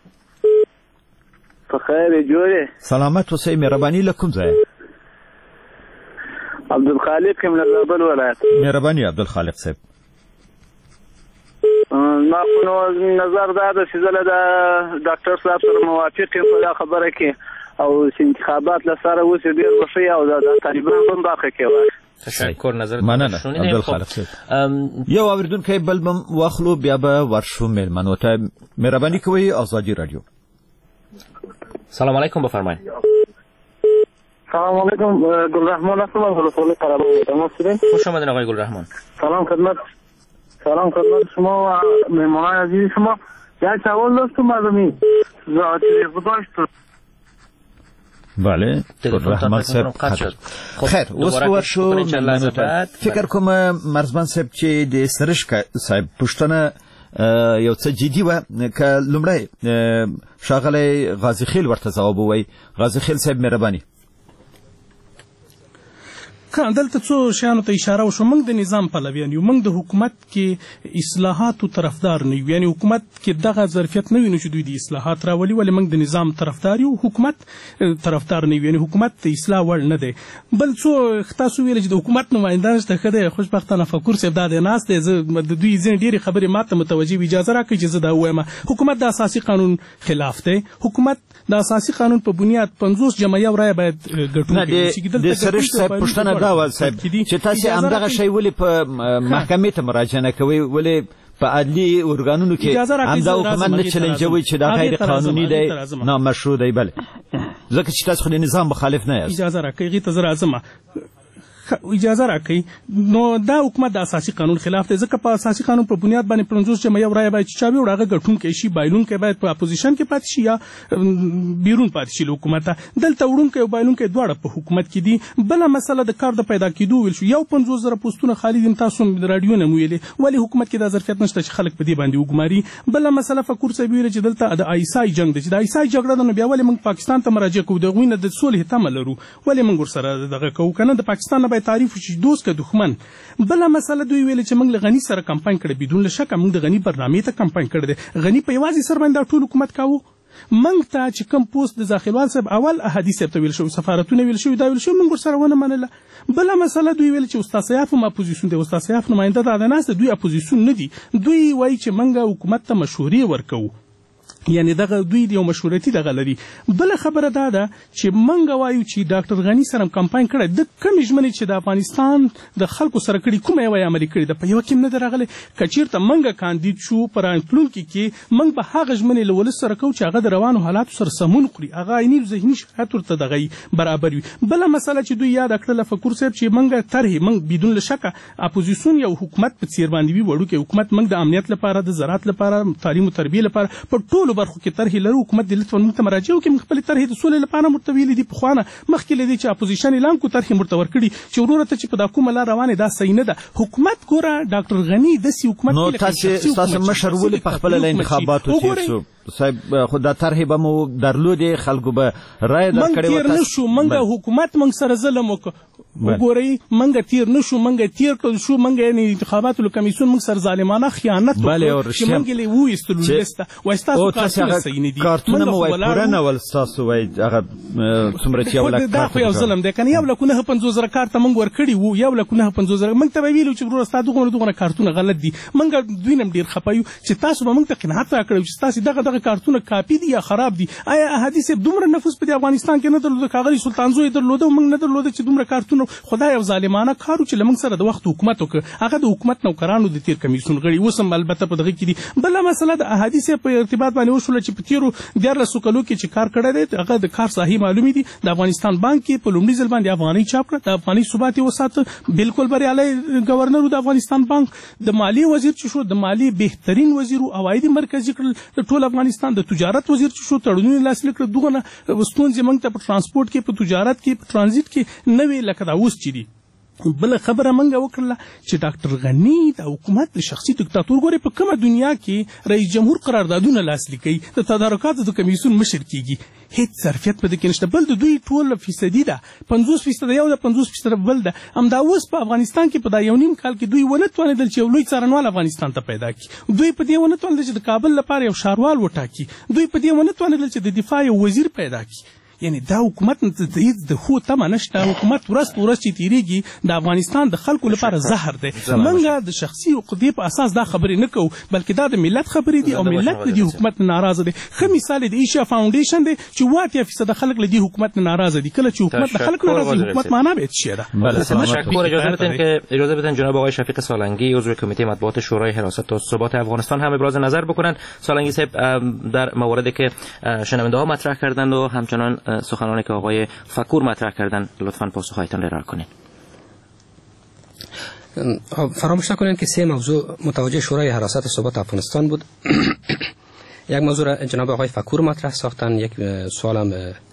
فخير جوړه سلامت اوسئ. مهرباني لکم ځای عبدالخالق من زابل ولایت. مهرباني عبدالخالق صاحب. ما خو نظر دا د سیزله د ډاکټر صاحب سره موافق یم په خبره کې او انتخابات لسره اوس ډیر وشي او د طالبان هم باخه کوي. تشکر نظر مننه عبدالخالق صاحب. یو اوریدونکو بل بم واخلو بیا به ورشو ملمنو ته. مهرباني کوي. آزادي رادیو. سلام علیکم بفرمایید. سلام علیکم. گل رحمان هستم از ولسوالی قره‌باغ. تمام شدین. خوش آمدین آقای گل رحمان. سلام خدمت سلام خدمت شما و مهمانان عزیز شما. یک سوال داشتم از می ذاتی گذاشت. بله گل رحمان صاحب خیر اوس ورشو فکر کوم مرزبان صاحب چې د سرشک صاحب پښتنه یو څه جدي و که لمړی ښاغلی غازي خیل ورته ځواب ووایي. غازي خیل صاحب مهرباني. که دلته څو شیانو ته اشاره وشو. موږ د نظام پلویان یو. موږ د حکومت کې اصلاحاتو طرفدار نه یو. یعنی حکومت کې دغه ظرفیت نه وینو چې دوی د اصلاحات راولي ولې موږ د نظام طرفدار یو حکومت طرفدار نه یو. یعنی حکومت د اصلاح وړ نه دی. بل څو تاسو ویل چې د حکومت نمایندان شته ښه دی. خوشبختانه فکر صاحب دا دی ناست دی. زه د دوی ځینې ډېرې خبرې ماته متوجه وي. اجازه راکړئ چې زه دا ووایم. حکومت د اساسي قانون خلاف دی. حکومت د اساسي قانون په بنیاد پنځوس جمع یو رایه باید ګټونکی د سرش صاحب پښتنه اول صاحب چې تاسو همدغه شی ولې په محکمې ته مراجعه نه کوئ، ولې په عدلي ارګانونو کې همدا حکومت نه چلنجوي چې دا غیر قانوني دی، نامشروع دی؟ بله، ځکه چې تاسو خو د نظام مخالف نه یاست. اجازه راکړئ هغې ته زه راځم. اجازه راکړئ، نو دا حکومت د اساسي قانون خلاف دی، ځکه په اساسي قانون په بنیاد باندې پنځوس جمع یو رایه باید چې چا وي هغه ګټونکی شي، بایلونکی باید په اپوزیشن کې پاتې شي یا بیرون پاتې شي له حکومته. دلته وړونکی او بایلونکی دواړه په حکومت کې دي. بله مسله د کار د پیدا کېدو ویل شو، یو پنځوس زره پوسټونه خالي دي، تاسو د راډیو نه مو ویلې، ولې حکومت کې دا ظرفیت نشته چې خلک په دې باندې وګماري؟ بله مسله فکر صاحب ویل چې دلته د آیسای جنگ دی، چې د آیسای جګړه ده، نو بیا ولې موږ پاکستان ته مراجعه کوو؟ د هغوی نه د صلح تمه لرو، ولې موږ ورسره دغه کوو؟ که نه د پاکستان نه باید تعریف وشي دوست که دښمن. بله مسله دوی ویل چې موږ له غني سره کمپاین کړی، بدون له شکه موږ د غني برنامې ته کمپاین کړی دی. غني په یوازې سر باندې ټول حکومت کاوه. موږ ته چې کوم پوسټ د ځاخیلوال صاحب اول احادیث صاحب ته ویل شو، سفارتونه ویل شو، دا ویل شو، موږ ورسره ونه منله. بله مسله دوی ویل چې استاد سیاف هم اپوزیسیون دی، استاد سیاف نماینده دا د ناست دوی اپوزیسیون نه دي، دوی وایي چې موږ حکومت ته مشورې ورکوو، یعنی دغه دوی د یو مشورتي دغه لري. بله خبره دا ده چې موږ وایو چې ډاکټر غني سره کمپاین کړی، د کومې ژمنې چې د افغانستان د خلکو سره کړي کومه یوه یې عملي کړې ده؟ په یوه کې هم نه ده راغلی. که چېرته موږ کاندید شو په راتلونکي کې موږ به هغه ژمنې له ولس سره کوو چې هغه د روانو حالاتو سره سمون خوري، هغه عیني ذهني شرایط ورته دغه برابر وي. بله مسله چې دوی یاد کړله فکر صاحب چې موږ طرحې موږ بدون له شکه اپوزیسیون یو حکومت په څېر باندې وي، وړوکی حکومت، موږ د امنیت لپاره، د زراعت لپاره، تعلیم او تربیې لپاره په ټولو برخو کې طرحې لرو. حکومت د لطفا موږ ته مراجعه وکړي، موږ خپلې طرحې د سولې لپاره ورته ویلي دي پخوا نه، مخکې له دې چې اپوزیشن اعلان کړو طرحې ورته ورکړي چې وروره ته چې په دا کومه لار روانې دا صحیح نه ده. حکومت ګوره ډاکټر غني داسې حکومت نو تاسو ستاسو مشر ولې په خپله له انتخاباتو تېر شو؟ صاحب خو دا طرحې به مو درلودې، خلکو به رایه درکړې وه. موږ تېر نه شو، موږ حکومت موږ سره ظلم وکړ. وګورئ موږ تېر نه شو، موږ تېر کړل شو، موږ یعنې انتخاباتو له کمیسیون موږ سره ظالمانه خیانت وکړ چې موږ یې وویستلو لیسته. وایي ستاسو کارتونه صحیح نه دي، کارتونه مو وایي پوره نه ول ستاسو وایي هغه څومره چې یو لک دا خو یو ظلم دی که نه؟ یو لک نهه پنځوس زره کارت موږ ورکړي وو، یو لک نهه پنځوس زره موږ ته به ویلو چې وروره ستا دغونه دغونه کارتونه غلط دي. موږ دوی نه هم ډېر خفه یو چې تاسو به موږ ته قناعت راکړی چې ستاسې دغه دغه کارتونه کاپي دي یا خراب دي. آیا احادي صاحب دومره نفوذ په دې افغانستان کې نه درلوده؟ ښاغلي سلطان زوی یې درلوده او موږ نه درلوده چې دومره کارتونه؟ خدا یو ظالمانه کار و چې له موږ سره د وخت حکومت وکړ، هغه د حکومت نوکرانو د تېر کمیسیون غړي اوس هم البته په دغه کې دي. بله مسله د احادي صاحب په ارتباط باندې وشوله چې په تېرو دیارلسو کلو کې چې کار کړی دی هغه د کار صحیح معلومې دي. د افغانستان بانک کې په لومړي ځل باندې افغانۍ چاپ کړه، د افغانۍ ثبات یې وساته، بالکل بریالی ګورنر و د افغانستان بانک. د مالیې وزیر چې شو، د مالیې بهترین وزیر و، عواید مرکزي کړل د ټول افغانستان. د تجارت وزیر چې شو، تړونونه لاسلیک کړل. دغه ستونزې موږ ته په ترانسپورټ کې، په تجارت کې، په ترانزیت کې نه وې لکه دا اوس چې دي. بله خبره موږ وکړله چې ډاکټر غني د حکومت د شخصي دیکتاتور، ګورې په کومه دنیا کې رئیس جمهور قراردادونه لاسلیک کوي، د تدارکاتو د کمیسیون مشر کیږي، هیڅ ظرفیت په دې کې نشته. بل د دوی ټول فیصدي ده، پنځوس فیصده یو ده، پنځوس فیصده بل ده. همدا اوس په افغانستان کې په دا یو نیم کال کې دوی ونه توانېدل چې یو لوی څارنوال افغانستان ته پیدا کړي. دوی په دې ونه توانېدل چې د کابل لپاره یو ښاروال وټاکي. دوی په دې ونه توانېدل چې د دفاع یو وزیر پیدا کړي. یعنی دا حکومت هیڅ د خو تمه نشته. حکومت ورځ په ورځ چې تېرېږي د افغانستان د خلکو لپاره زهر دی. موږ د شخصي عقدې په اساس دا خبرې نه کوو، بلکې دا د ملت خبرې دي او ملت د دې حکومت نه ناراضه دی. ښه مثال د ایشیا فاونډیشن دی چې اووه اتیا فیصده خلک له دې حکومت نه ناراضه دي. کله چې حکومت د خلکو ناراضه وي، حکومت معنا به چیه ده؟ تشکر. اجازه بدین که اجازه بدین جناب آقای شفیق سالنگی عضو کمیته مطبوعات شورای حراست و ثبات افغانستان هم ابراز نظر بکنند. سالنگی صاحب در موردی که شنونده ها مطرح کردند و همچنان سخنانی که آقای فکور مطرح کردن لطفاً پاسخهایتان را ارائه کنید. فراموش نکنید که سه موضوع متوجه شورای حراست و ثبات افغانستان بود. یک موضوع جناب آقای فکور مطرح ساختن، یک سوالم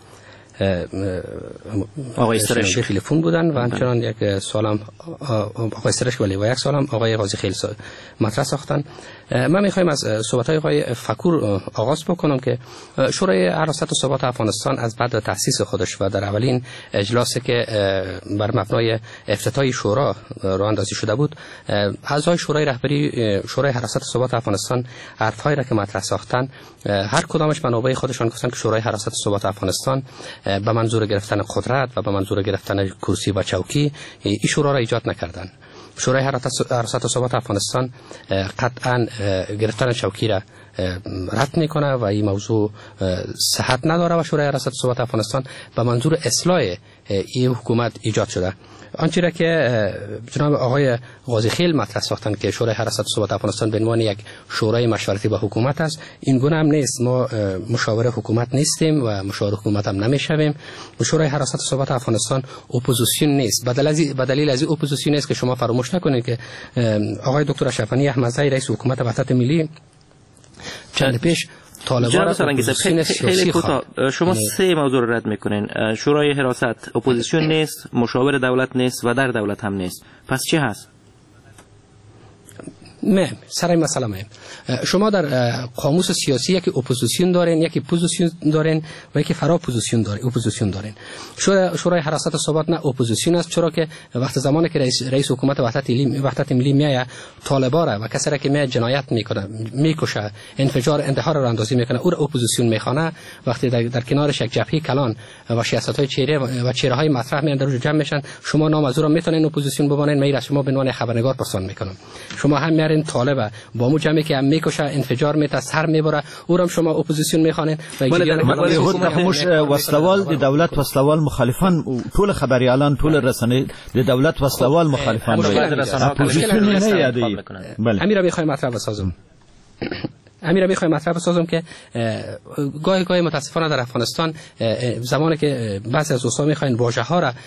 آقای استرش خلیفون بودن و همچنان یک سوالم آقای استرش ولی و یک سوالم آقای قاضی خیل مطرح ساختن. من میخوایم از صحبت‌های آقای فکور آغاز بکنم که شورای حراست و ثبات افغانستان از بعد تأسیس خودش و در اولین اجلاسی که بر مبنای افتتاحی شورا راه اندازی شده بود، اعضای شورای رهبری شورای حراست و ثبات افغانستان حرف‌هایی را که مطرح ساختن هر کدامش منابع خودشان گفتن که شورای حراست و ثبات افغانستان به منظور گرفتن قدرت و به منظور گرفتن کرسی و چوکی این شورا را ایجاد نکردند. شورای حراست و ثبات افغانستان قطعا گرفتن چوکی را رد میکنه و این موضوع صحت نداره و شورای حراست ثبات افغانستان به منظور اصلاح این حکومت ایجاد شده. آنچه را که جناب آقای غازی خیل مطرح ساختن که شورای حراست ثبات افغانستان به عنوان یک شورای مشورتی با حکومت است، این گونه هم نیست. ما مشاور حکومت نیستیم و مشاور حکومت هم نمیشویم. شورای حراست ثبات افغانستان اپوزیسیون نیست. به دلیل از این اپوزیسیون است که شما فراموش نکنید که آقای دکتر اشرف غنی احمدزی رئیس حکومت وحدت ملی چند پیش طالبان خیلی کوتاه شما سه موضوع رو رد میکنین. شورای حراست اپوزیسیون نیست، مشاور دولت نیست و در دولت هم نیست. پس چی هست؟ مهم سر مسئله مهم. شما در قاموس سیاسی یکی اپوزیسیون دارین، یکی پوزیسیون دارین و یکی فرا پوزیسیون دارین، اپوزیسیون دارین. شورای شورای حراست ثبات نه اپوزیسیون است، چرا که وقت زمانی که رئیس رئیس حکومت وحدت ملی وحدت ملی میاد طالبان و کسی را که میاد جنایت میکنه، میکشه، انفجار انتحار را اندازی میکنه، او را اپوزیسیون میخوانه. وقتی در, در کنارش یک جبهه کلان و سیاست‌های چهره و چهره های مطرح میان در جمع میشن، شما نام از او را میتونین اپوزیسیون ببانین. من شما به عنوان خبرنگار پرسان میکنم، شما هم میارین طالب با مو جمعی که هم میکشه، انفجار میته، سر میبره، او را شما اپوزیسیون میخوانین. ولی خود تخموش وسلوال د دولت وسلوال مخالفان، ټول خبريالان، ټول رسنۍ د دولت وسلوال مخالفان دي. اپوزیسیون نه یادی. بله امیر میخوایم مطرح بسازم. امیر میخوایم مطرح بسازم که گاهی گاهی متاسفانه در افغانستان زمانی که بعضی از دوستان میخواین واژه ها را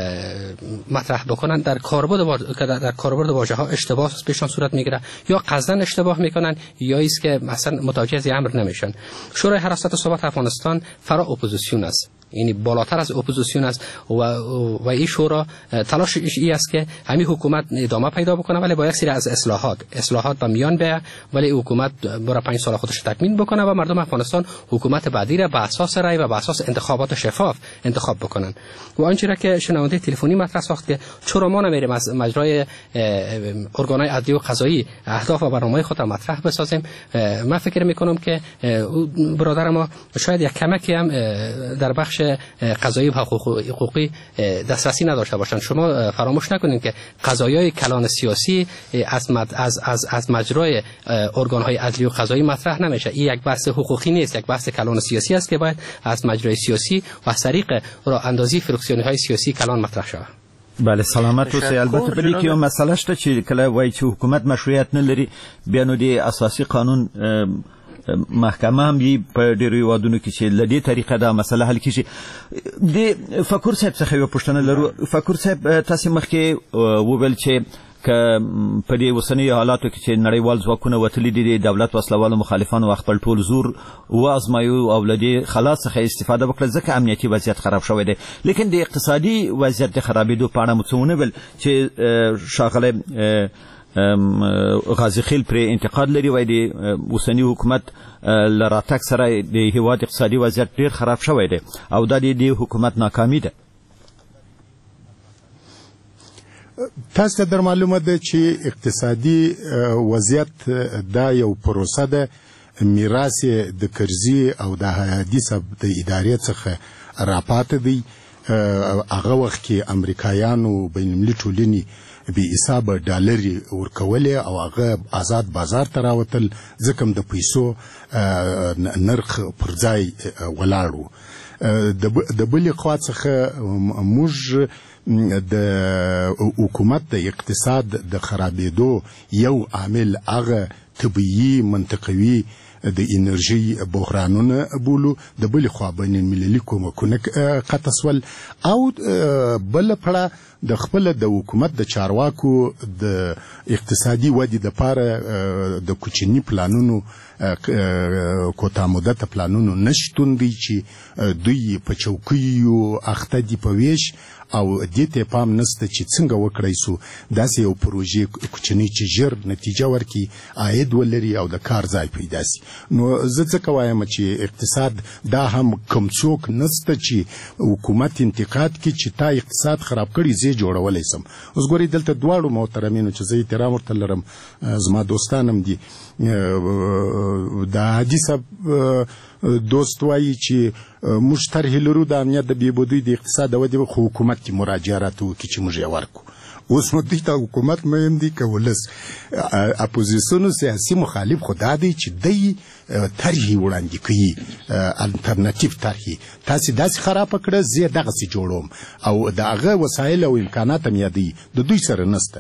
مطرح بکنن، در کاربرد در کاربرد واژه ها اشتباه پیشان صورت میگیره، یا قصدن اشتباه میکنن یا ایست که مثلا متوجه از امر نمیشن. شورای حراست ثبات افغانستان فرا اپوزیسیون است، یعنی بالاتر از اپوزیسیون است و و این شورا تلاش ای است که همین حکومت ادامه پیدا بکنه، ولی با یک سری از اصلاحات اصلاحات به میان بیاید، ولی حکومت برای پنج سال خودش تکمیل بکنه و مردم افغانستان حکومت بعدی را به اساس رای و به اساس انتخابات شفاف انتخاب بکنن. و آنچه را که شنونده تلفنی مطرح ساخت که چرا ما نمیریم از مجرای ارگان‌های عدلی و قضایی اهداف و برنامه‌های خود را مطرح بسازیم، من فکر میکنم که برادر ما شاید یک کمکی هم در بخش قضایی و حقوقی دسترسی نداشته باشند. شما فراموش نکنید که قضایای کلان سیاسی از از از از مجرای ارگان‌های عدلی و قضایی مطرح نمیشه. این یک بحث حقوقی نیست، یک بحث کلان سیاسی است که باید از مجرای سیاسی و از طریق راه اندازی فراکسیون‌های سیاسی کلان مطرح شود. بله سلامت اوسئ. البته په دې کې یو مسله شته چې کله وایي چې حکومت مشروعیت نه لري، بیا نو د اساسي قانون محکمه هم یې په ډېرو هېوادونو کې چې له دې طریقه دا مسله حل کېږي. د فکر صاحب څخه یوه پوښتنه لرو. فکر صاحب تاسې مخکې وویل چې که په دې اوسنیو حالاتو کې چې نړیوال ځواکونه وتلي دي، د دولت وسلوالو مخالفانو خپل ټول زور وازمایو او له دې خلا څخه استفاده وکړه، ځکه امنیتي وضعیت خراب شوی دی. لیکن د اقتصادي وضعیت د خرابېدو په اړه مو څه ونه ویل چې ښاغلی غازي خیل پر انتقاد لري، وای د اوسنی حکومت له راتګ سره د هیواد اقتصادي وضعیت ډیر خراب شوی دی او دا د حکومت ناکامي ده. تاسو ته در معلومه ده چې اقتصادي وضعیت دا یو پروسه ده، میراث د کرزي او د حدیث د ادارې څخه راپاتې دی. هغه وخت کې امریکایانو بین المللي ټولنې بی حساب ډالري ورکولې او هغه آزاد بازار ته راوتل، ځکه د پیسو نرخ پر ځای ولاړ و. د بلې خوا څخه موږ د حکومت د اقتصاد د خرابېدو یو عامل هغه طبیعي منطقوي د انرژي بحرانونه بولو، د بلې خوا بین المللي کومکونه قطع سول، او بله پړه د خپل د حکومت د چارواکو د اقتصادي ودې لپاره د کوچني پلانونو کوتا مدته پلانونو نشتون دی چې دوی په چوکیو اخته دي په ویش او دې ته پام نسته چې څنګه وکړای سو داسې یو پروژې کوچنی چې ژر نتیجه ورکړي، عاید ولري او د کار ځای پیدا سي. نو زه څه وایم چې اقتصاد دا هم کوم څوک نسته چې حکومت انتقاد کوي چې تا اقتصاد خراب کړي، زه جوړولی سم. اوس ګورئ دلته دواړو محترمینو چې زه احترام ورته لرم، زما دوستان هم دي، د حاجي صاحب دوست وایي چې موږ طرحې لرو د امنیت د بېبودۍ د اقتصاد د ودې، خو حکومت کې مراجعه راته وکړي چې موږ یې ورکړو. اوس نو دې ته حکومت مهم دي که ولس. اپوزیسیون سیاسي مخالف خدا دی چې دی طرحې وړاندې کوي، الټرناتیو طرحې. تاسې داسې خراب کړه زه دغسې جوړوم او د هغه وسایل او امکانات هم یادوي د دوی سره نسته.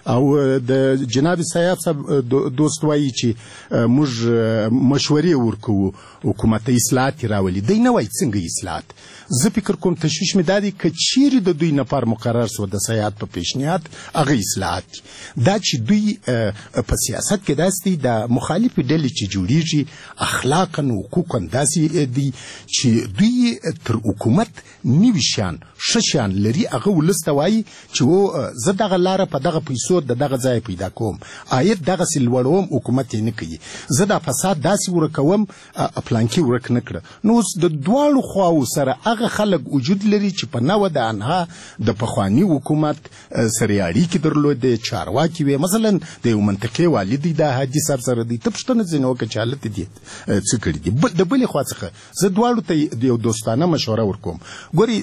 او د جناب سیاف صاحب دوست وایي چې موږ مشورې ورکوو حکومت اصلاحات راولي. دی نه وایي څنګه اصلاحات. زه فکر کوم تشویش مې دا دی که چیرې د دوی نفر مقرر سو د سیاحت په پیشنهاد هغه اصلاحات دي. دا چې دوی په سیاست کې داسې دي د مخالفې ډلې چې جوړیږي اخلاقا و حقوقا داسې دي چې دوی تر حکومت نوي شیان ښه شیان لري. هغه ولس ته وایي چې و زه دغه لاره په دغه پیسو د دغه ځای پیدا کوم، عاید دغسې لوړوم، حکومت یې نه کوي. زه دا فساد داسې ورکوم، پلانکي ورک نه کړه. نو اوس د دواړو خواو سره هغه خلک وجود لري چې په نوه د انها د پخواني حکومت سره اړیکې درلودې، چارواکي وې. مثلا د یو منطقې والي دی د حاجي صاحب سره دی، ته پوښتنه ځینې وکړه چې هلته دې څه کړي دي. د بلې خوا څخه زه دواړو ته یو دوستانه مشوره ورکوم. ګورې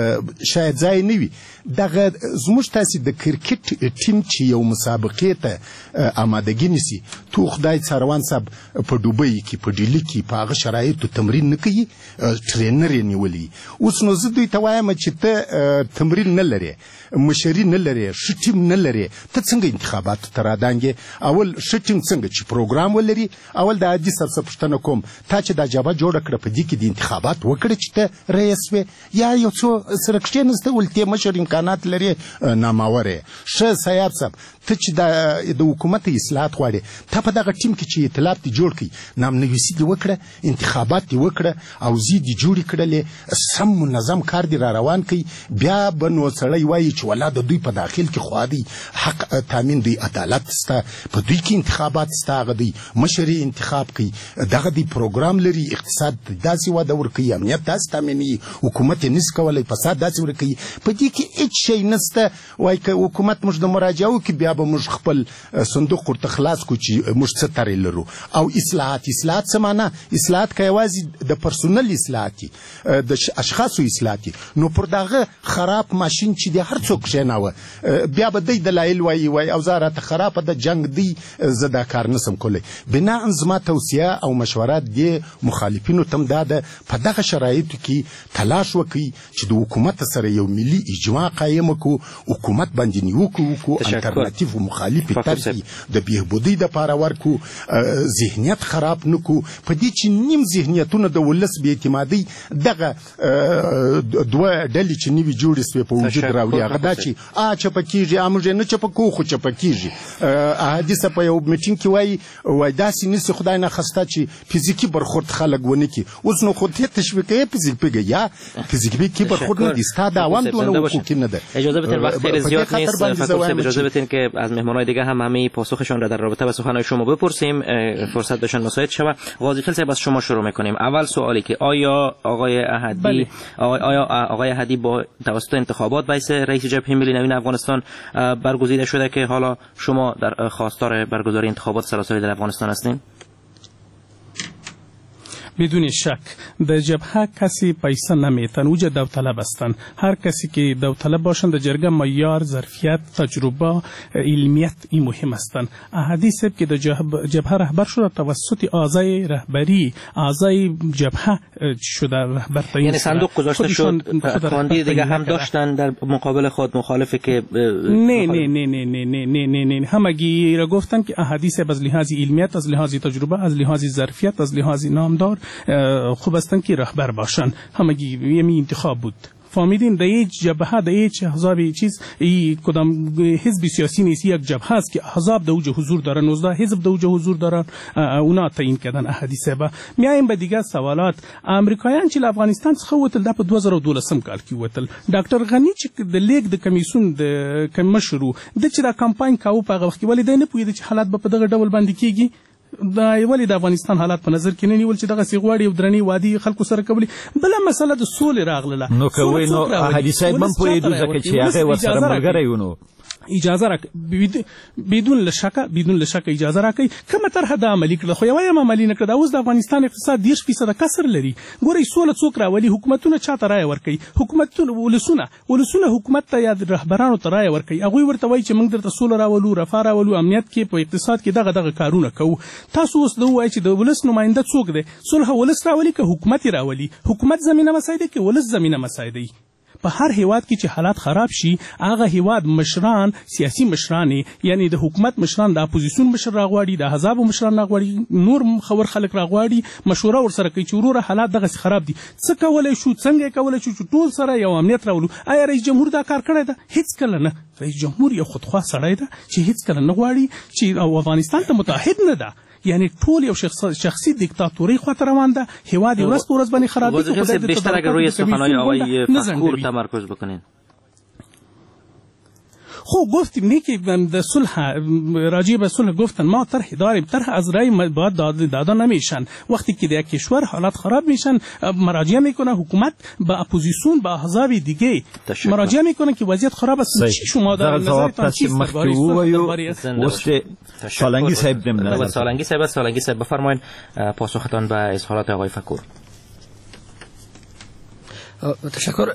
شاید ځای نه وي دغه زموږ تاسې د کرکټ ټیم چې یو مسابقې ته آمادګي نیسي، تو خدای څاروان صاحب په دوبۍ کې په ډیلي کې په هغه شرایطو تمرین نه کوي، ټرینر یې نیولی. اوس نو زه دوی ته وایم چې ته تمرین نه لرې، مشري نه لرې، ښه ټیم نه لرې، ته څنګه انتخاباتو ته رادانګې؟ اول ښه ټیم څنګه چې پروګرام ولري. اول د حاجي صاحب څخه پوښتنه کوم، تا چې دا جبهه جوړه کړه په دې کې د انتخابات وکړه چې ته رئیس وې، یا یو څو سره کښېنسته ولتې مشر امکانات لري ناماور یې. ښه سیاف صاحب ته چې د حکومت اصلاحات غواړې، ته په دغه ټیم کې چې ائتلاف دې جوړ کړي، نامنویسي دې وکړه، انتخابات دې وکړه، اوضاع دې جوړې کړلې، سم منظم کار دې را روان کړي. بیا به نو سړی وایي چې والله د دوی په داخل کې خوا دی حق تامین دی، عدالت سته، په دوی کې انتخابات سته، هغه دوی مشر انتخاب کوي، دغه دوی پروګرام لري، اقتصاد داسې وده ورکوي، امنیت داسې تامینوي، حکومت یې نشي کولی فساد داسې ورکوي. په دې کې هېڅ شی نسته. وایي که حکومت موږ د مراجعه وکړي بیا به موږ خپل صندوق ورته خلاص کړو چې موږ څه طرحې لرو. او اصلاحات اصلاحات څه معنا؟ اصلاحات که یوازې د پرسونل اصلاحات دي، د اشخاصو اصلاحات دي، نو پر دغه خراب ماشین چې دی هر څوک کښېناوه، بیا به دی دلایل وایي وایي اوضاع راته خرابه ده، جنګ دی، زه دا کار نسم کولی. بناء زما توصیه او مشوره دې مخالفینو ته هم دا ده په دغه شرایطو کې تلاش وکړي چې د حکومت سره یو ملي اجماع قایم کړو، حکومت باندې نیوکه وکړو، الټرناتیو مخالفې طرحې د بهبودۍ دپاره ورکړو، ذهنیت خراب نه کړو. په دې چې نیم ذهنیتونه د ولس بې اعتمادۍ دغه دوه ډلې چې نوي جوړې سوې په وجود راوړي، هغه دا چې آ چپه کېږي، آ موږ یې نه چپه کوو خو چپه کېږي. احادیثه په یو میټینګ کې وایي وایي داسې نیسي خدای نخواسته چې فزیکي برخورد خلک ونه کړي. اوس نو خو ته تشویق یې فزیکي یا فزیکي برخورد نه دي، ستا د عوام دونه حقوقی نه ده. اجازه بدین وقت خیلی زیاد نیست، فقط اجازه بدین که از مهمانای دیگه هم همه پاسخشون را در رابطه با سخنهای شما بپرسیم، فرصت داشتن مساعد شود. قاضی خیلی از شما شروع میکنیم. اول سوالی که آیا آقای احدی آیا آقای احدی با توسط انتخابات باعث رئیس جبهه ملی نوین افغانستان برگزیده شده که حالا شما در خواستار برگزاری انتخابات سراسری در افغانستان هستین؟ بدون شک در جبهه کسی پیسه نمیتن، اوجه داوطلب هستند. هر کسی که داوطلب باشند در جرگه معیار، ظرفیت، تجربه، علمیت این مهم هستند. احدی صاحب که در جبهه رهبر شده توسط اعضای رهبری، اعضای جبهه شده رهبر تعیین، یعنی صندوق گذاشته شد، کاندید دیگه هم داشتن در مقابل خود مخالفه که نه نه نه نه نه نه نه نه نه همگی را گفتن که احدی صاحب از لحاظ علمیت، از لحاظ تجربه، از لحاظ ظرفیت، از لحاظ نامدار خوب هستن که رهبر باشن. همگی یمی انتخاب بود. فهمیدین در یک جبهه، در یک احزاب چیز ای کدام حزب سیاسی نیست، یک جبهه است که احزاب در اوج حضور دارن، نوزده حزب در اوج حضور دارن، اونا تعیین کردن احدی صاحب. میایم به دیگه سوالات. امریکایان چې افغانستان څخه وتل د په دوه زره دولسم کال کې وتل. ډاکټر غنی چې د لیګ د کمیسیون د کمشرو د چې دا کمپاین کاوه په هغه وخت کې ولې نه پوهېد چې حالات به په دغه ډول باندې کیږي. دا ولی د افغانستان حالات په نظر کې نه نیول چې دغه سیغواړي او درنی وادي خلکو سره کوي. بل مسله د سولې راغله. نو کوي نو احادیث هم په دې ځکه چې هغه وسره ملګری ونه اجازه را بدون لشکه بدون لشکه اجازه راکړي کومه طرح د عملي کړل خو یو یم عملي نه کړ دا اوس د افغانستان اقتصاد دېرش فیصد کسر لري ګورئ سوله څوک راولي حکومتونه چاته رایه ورکوي حکومتونه ولسونه ولسونه حکومت ته یا رهبرانو ته رایه ورکوي هغوی ورته وایي چې موږ درته سوله راولو رفاه راولو امنیت کې په اقتصاد کې دغه دغه کارونه کوو تاسو اوس دا ووایئ چې د ولس نماینده څوک دی صلح ولس راولي که حکومت راولي حکومت زمینه مساعده کې ولس زمینه مساعده په هر هیواد کې چې حالات خراب شي هغه هیواد مشران سیاسي مشران یعنی د حکومت مشران د اپوزیسیون مشر راغواړي د احزاب مشران راغواړي نور خبر خلک راغواړي مشوره ورسره کوي چې وروره حالات دغه خراب دي څه کولای شو څنګه کولای شو چې ټول سره یو امنیت راولو آیا رئیس جمهور دا کار کړی ده هیڅ کله نه رئیس جمهور یو خودخواه سړی ده چې هیڅ کله نه غواړي چې افغانستان ته متحد نه ده یعنی ټول یو شخصی دیکتاتوری خاطر روان ده هیواد ورځ په ورځ باندې خراب دي بیشتر اگر روی سخنهای آقای فخور تمرکز بکنین خب گفتیم نه که د صلح راجع به صلح گفتن ما طرح داریم طرح از رای باید داده نمیشن وقتی که در کشور حالات خراب میشن مراجعه میکنه حکومت با اپوزیسیون با احزاب دیگه مراجعه میکنه که وضعیت خراب است چی شما در نظرتان چیست درباره سالنگی صاحب دم سالنگی صاحب سالنگی صاحب بفرمایید پاسختان به اظهارات آقای فکور. تشکر.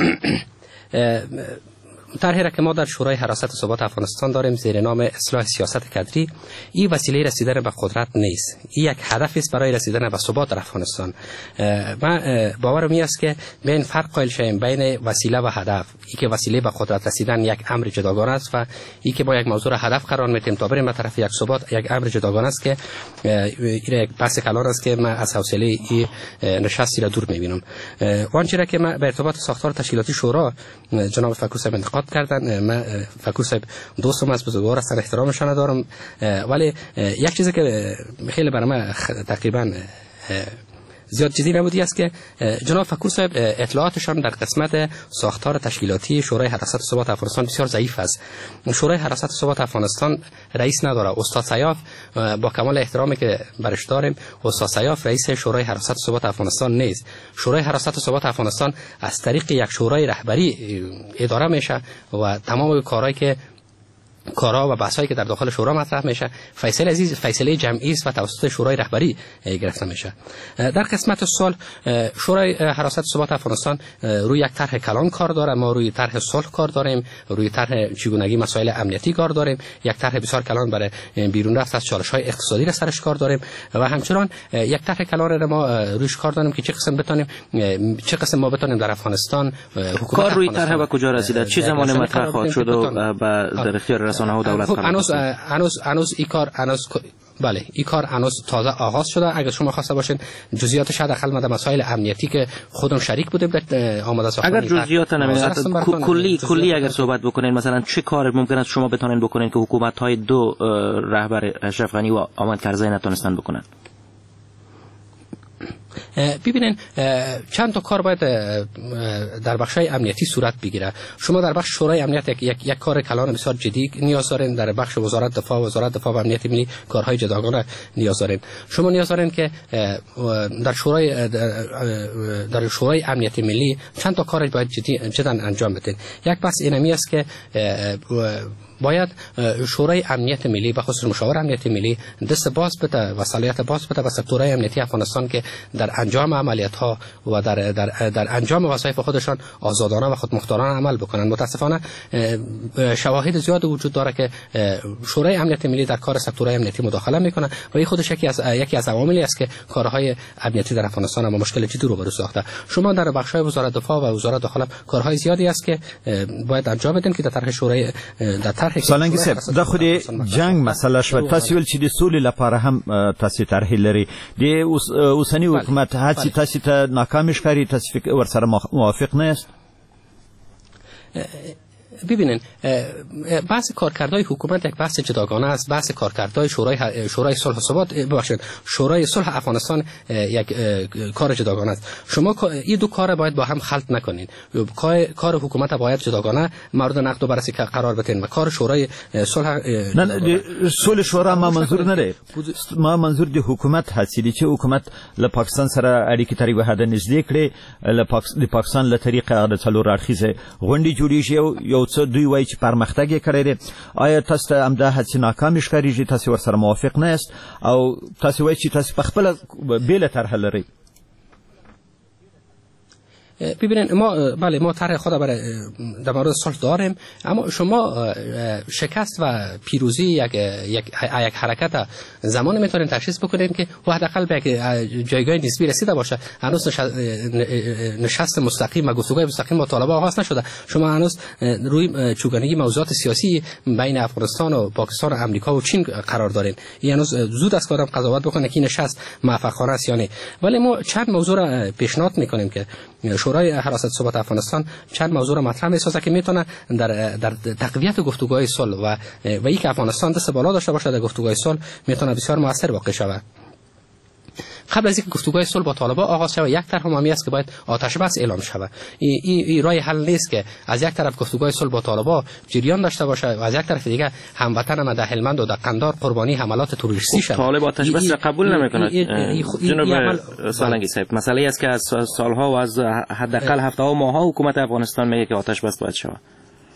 طرحی را که ما در شورای حراست ثبات افغانستان داریم زیر نام اصلاح سیاست کدری این وسیله رسیدن به قدرت نیست این یک هدف است برای رسیدن به ثبات در افغانستان. من باورم این است که بین فرق قائل شویم بین وسیله و هدف این که وسیله به قدرت رسیدن یک امر جداگانه است و این که با یک موضوع هدف قرار میدیم تا بریم به طرف یک ثبات یک امر جداگانه است که این یک بحث کلان است که من از حوصله این نشستی را دور میبینم. آنچه را که من به ارتباط ساختار تشکیلاتی شورا جناب فکور صاحب انتقاد کردن من فکور صاحب دوستم از بزرگوار هستن احترامشان دارم ولی یک چیزی که خیلی برای من تقریبا زیاد چیزی نبودی است که جناب فکور صاحب اطلاعاتشان در قسمت ساختار تشکیلاتی شورای حراست ثبات افغانستان بسیار ضعیف است. شورای حراست ثبات افغانستان رئیس نداره. استاد سیاف با کمال احترامی که برش داریم استاد سیاف رئیس شورای حراست ثبات افغانستان نیست. شورای حراست ثبات افغانستان از طریق یک شورای رهبری اداره میشه و تمام کارهایی که کارا و بحثایی که در داخل شورا مطرح میشه فیصله عزیز فیصله جمعی است و توسط شورای رهبری گرفته میشه. در قسمت صلح شورای حراست ثبات افغانستان روی یک طرح کلان کار داره. ما روی طرح صلح کار داریم روی طرح چگونگی مسائل امنیتی کار داریم یک طرح بسیار کلان برای بیرون رفت از چالش‌های اقتصادی را سرش کار داریم و همچنان یک طرح کلان را ما رویش کار داریم که چه قسم بتونیم چه قسم ما بتونیم در افغانستان حکومت کار روی طرح و کجا رسیده چه زمان مطرح خواهد شد و در اختیار رسانه ها دولت خب هنوز هنوز هنوز این کار هنوز بله این کار هنوز تازه آغاز شده. اگر شما خواسته باشین جزئیاتش داخل مده مسائل امنیتی که خودم شریک بودیم در آماده ساختن اگر جزئیات نمیدونم کلی کلی اگر صحبت بکنین مثلا چه کار ممکن است شما بتونین بکنین که حکومت های دو رهبر اشرف غنی و آمد کرزی نتونستن بکنن؟ ببینین چند تا کار باید در بخشای امنیتی صورت بگیره. شما در بخش شورای امنیت یک, یک, یک کار کلان بسیار جدی نیاز دارین. در بخش وزارت دفاع وزارت دفاع و امنیت ملی کارهای جداگانه نیاز دارین. شما نیاز دارین که در شورای در شورای امنیت ملی چند تا کار باید جدی جدا انجام بدین. یک بحث اینمی است که باید شورای امنیت ملی به خصوص مشاور امنیت ملی دست باز بده و صلاحیت باز بده به سکتورهای امنیتی افغانستان که در انجام عملیات ها و در در در انجام وظایف خودشان آزادانه و خودمختارانه عمل بکنند. متاسفانه شواهد زیاد وجود داره که شورای امنیت ملی در کار سکتورهای امنیتی مداخله میکنه و این خودش یکی از یکی از عواملی است که کارهای امنیتی در افغانستان با مشکل جدی روبرو ساخته. شما در بخش‌های وزارت دفاع و وزارت داخله کارهای زیادی است که باید انجام بدین که در طرح شورای در طرح سالنګي صاحب د خو د جنگ مسله شو تاسو ول چې د سولې لپاره هم تاسو طرح لري د اوسنی حکومت هڅې تاسو ته ناکام ښکاري تاسو ورسره موافق نه یاست؟ ببینین بحث کارکردهای حکومت یک بحث جداگانه است. بحث کارکردهای شورای شورای صلح و ثبات ببخشید شورای صلح افغانستان یک کار جداگانه است. شما این دو کار باید با هم خلط نکنین. کار حکومت باید جداگانه مورد نقد و بررسی قرار بدین و کار شورای صلح نه صلح شورا ما منظور نه دی ما منظور د حکومت هڅې چې حکومت له پاکستان سره اړیکې تر یوه حده نږدې کړي له پاکستان له طریقه د څلور اړخیزه غونډې جوړیږي یو یو څه دوی وایي چې پرمختګ یې کړی دی. آیا تاسو ته همدا هڅې ناکامې ښکارېږي؟ تاسو ورسره موافق نه یاست او تاسو وایي چې تاسو په خپله بېله طرحه لرئ؟ ببینید ما بله ما طرح خود برای در مورد صلح داریم، اما شما شکست و پیروزی یک یک یک حرکت زمان میتونید تشخیص بکنید که حداقل به یک جایگاه نسبی رسیده باشه. هنوز نشست مستقیم و گفتگوهای مستقیم با طالبان آغاز نشده. شما هنوز روی چوگانگی موضوعات سیاسی بین افغانستان و پاکستان و امریکا و چین قرار دارین. این هنوز زود است که آدم قضاوت بکنه که این نشست موفقانه است یا نه. ولی ما چند موضوع را پیشنهاد میکنیم که شورای حراست ثبات افغانستان چند موضوع را مطرح می‌سازه که میتونه در در تقویت گفتگوهای صلح و و اینکه افغانستان دست بالا داشته باشه در گفتگوهای صلح میتونه بسیار موثر واقع شود. قبل از اینکه گفتگوهای صلح با طالبان آغاز شود یک طرح مهمی است که باید آتش بس اعلام شود. این این راه حل نیست که از یک طرف گفتگوهای صلح با طالبان جریان داشته باشه و از یک طرف دیگه هموطن ما در هلمند و در قندار قربانی حملات تروریستی شود. طالب آتش بس را قبول نمی‌کند. جناب سالنگی صاحب، مسئله است که از سالها و از حداقل هفته‌ها و ماه‌ها حکومت افغانستان میگه که آتش بس باید شود.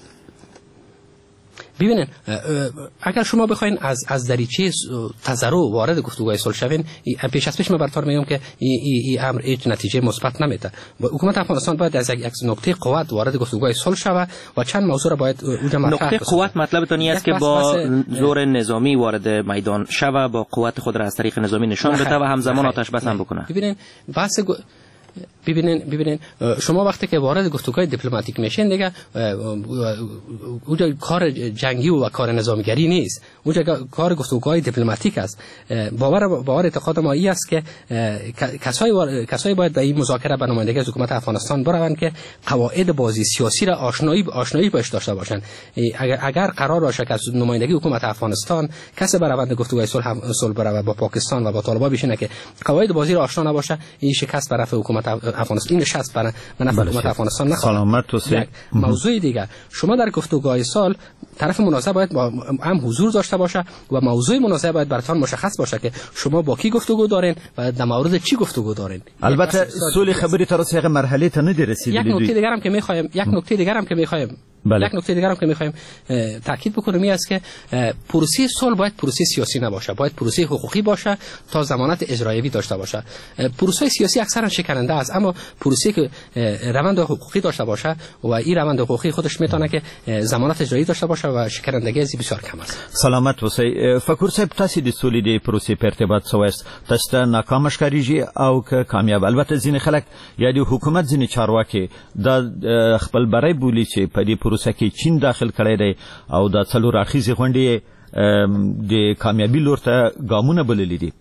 ببینید اگر شما بخواین از از دریچه تضرع وارد گفتگوهای صلح شوین، پیش از پیش من براتون میگم که این این امر هیچ نتیجه مثبت نمیده. حکومت افغانستان باید از یک نقطه قوت وارد گفتگوهای صلح شود و چند موضوع را باید اونجا مطرح نقطه قوت مطلبتون است که با زور نظامی وارد میدان شود، با قوت خود را از طریق نظامی نشان بده و همزمان آتش بس هم بکنه. ببینید بحث ببینین ببینین شما وقتی که وارد گفتگوهای دیپلماتیک میشین دیگه اونجا کار جنگی و کار نظامیگری نیست، اونجا کار گفتگوهای دیپلماتیک است. باور باور اعتقاد ما این است که کسایی کسایی باید به این مذاکره به نمایندگی از حکومت افغانستان بروند که قواعد بازی سیاسی را آشنایی آشنایی باش داشته باشند. اگر اگر قرار باشه که از نمایندگی حکومت افغانستان کسی بروند گفتگوهای صلح صلح بره با پاکستان و با طالبان بشینه که قواعد بازی را آشنا نباشه، این شکست بر حکومت افغانستان، این نشست برای من حکومت افغانستان نخواهد. سلامت توصیه. موضوع دیگر، شما در گفتگوهای صلح طرف منازعه باید هم حضور داشته باشه و موضوع منازعه باید براتون مشخص باشه که شما با کی گفتگو دارین و در مورد چی گفتگو دارین. البته صلح خبری تا رسیدگی مرحله تا ندرسید. یک نکته دیگر هم که می‌خوایم یک نکته دیگر هم که می‌خوایم بله. یک نکته دیگر هم که می‌خوایم تاکید بکنیم این است که پروسه صلح باید پروسه سیاسی نباشه، باید پروسه حقوقی باشه تا ضمانت اجرایی داشته باشه. پروسه سیاسی اکثرا شکننده است، اما پروسه که روند حقوقی داشته باشه و این روند حقوقی خودش میتونه که ضمانت اجرایی داشته باشه و شکنندگی از بسیار کم است. سلامت اوسئ. فکر صاحب تاسو د سولې د پروسې په ارتباط سوست تاسو ته ناکام ښکارېږي او که کامیاب؟ البته ځینې خلک یا د حکومت ځینې چارواکي د خپل بری بولي چې په دې پروسه کې چین داخل کړی دی او د څلور اړخیزې غونډې د کامیابی لور ته ګامونه بللي دي.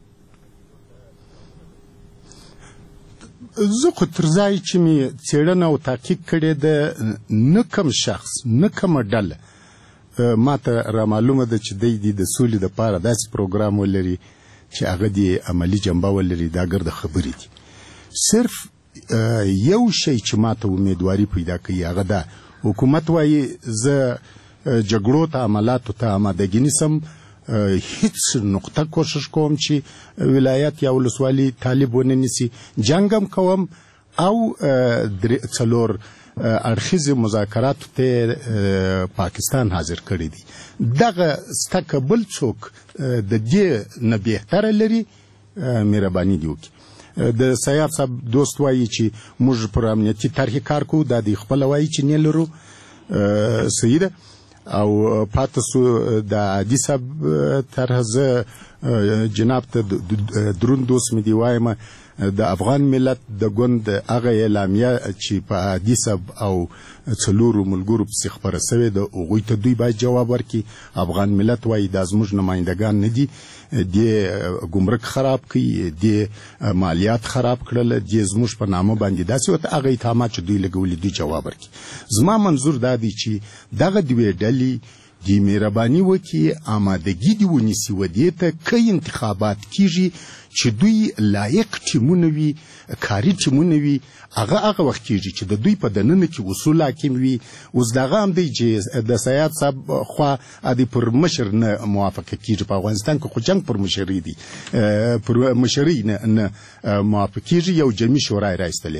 زه خو تر ځای چې مې څېړنه او تحقیق کړې ده نه کوم شخص نه کومه ډله ما ته رامعلومه ده چې دی د سولې دپاره داسې پروګرام ولري چې هغه د عملي جنبه ولري. دا ګرده خبرې دي. صرف یو شی چې ما ته امیدواري پیدا کوي هغه ده حکومت وایي زه جګړو ته عملاتو ته آمادګي نیسم، هیڅ نقطه کوشش کوم چې ولایت یا ولسوالي طالب ونه نیسي، جنګ هم کوم او څلور اړخیزې مذاکراتو ته پاکستان حاضر کړی دي. دغه ستا که بل څوک د دې نه بهتره لري مهرباني دې وکړي. د سیاف صاحب دوست وایي چې موږ پر امنیتي طرحې کار کوو، دا د خپله وایي چې نه لرو. صحیح ده. او پاتې سو د عادي صاحب طرح زه جناب ته دروند دوست مې دی وایم د افغان ملت د ګوند هغه اعلامیه چې په عادي صاحب او څلورو ملګرو پسې خپره سوې ده هغوی ته دوی باید جواب ورکړي. افغان ملت وایي دا زموږ نمایندګان نه دي، دی ګمرک خراب کړي، دی مالیات خراب کړل، دی زموږ په نامه باندې داسې ورته هغه اتهامات چې دوی لګولي دوی جواب ورکړي. زما منظور دا دی چې دغه دوې ډلې دی مهرباني وکړي، آمادګي دې ونیسي و دې ته که انتخابات کیږي چې دوی لایق ټیمونه وي کاري ټیمونه وي هغه هغه وخت کېږي چې د دوی په دننه کې اصول حاکم وي. اوس دغه هم دی چې د سیاد صاحب خوا ادي پر مشر نه موافقه کېږي. په افغانستان کې خو جنگ پر مشري دي پر مشري نه نه موافقه کېږي. یو جمعي شورا راایستلې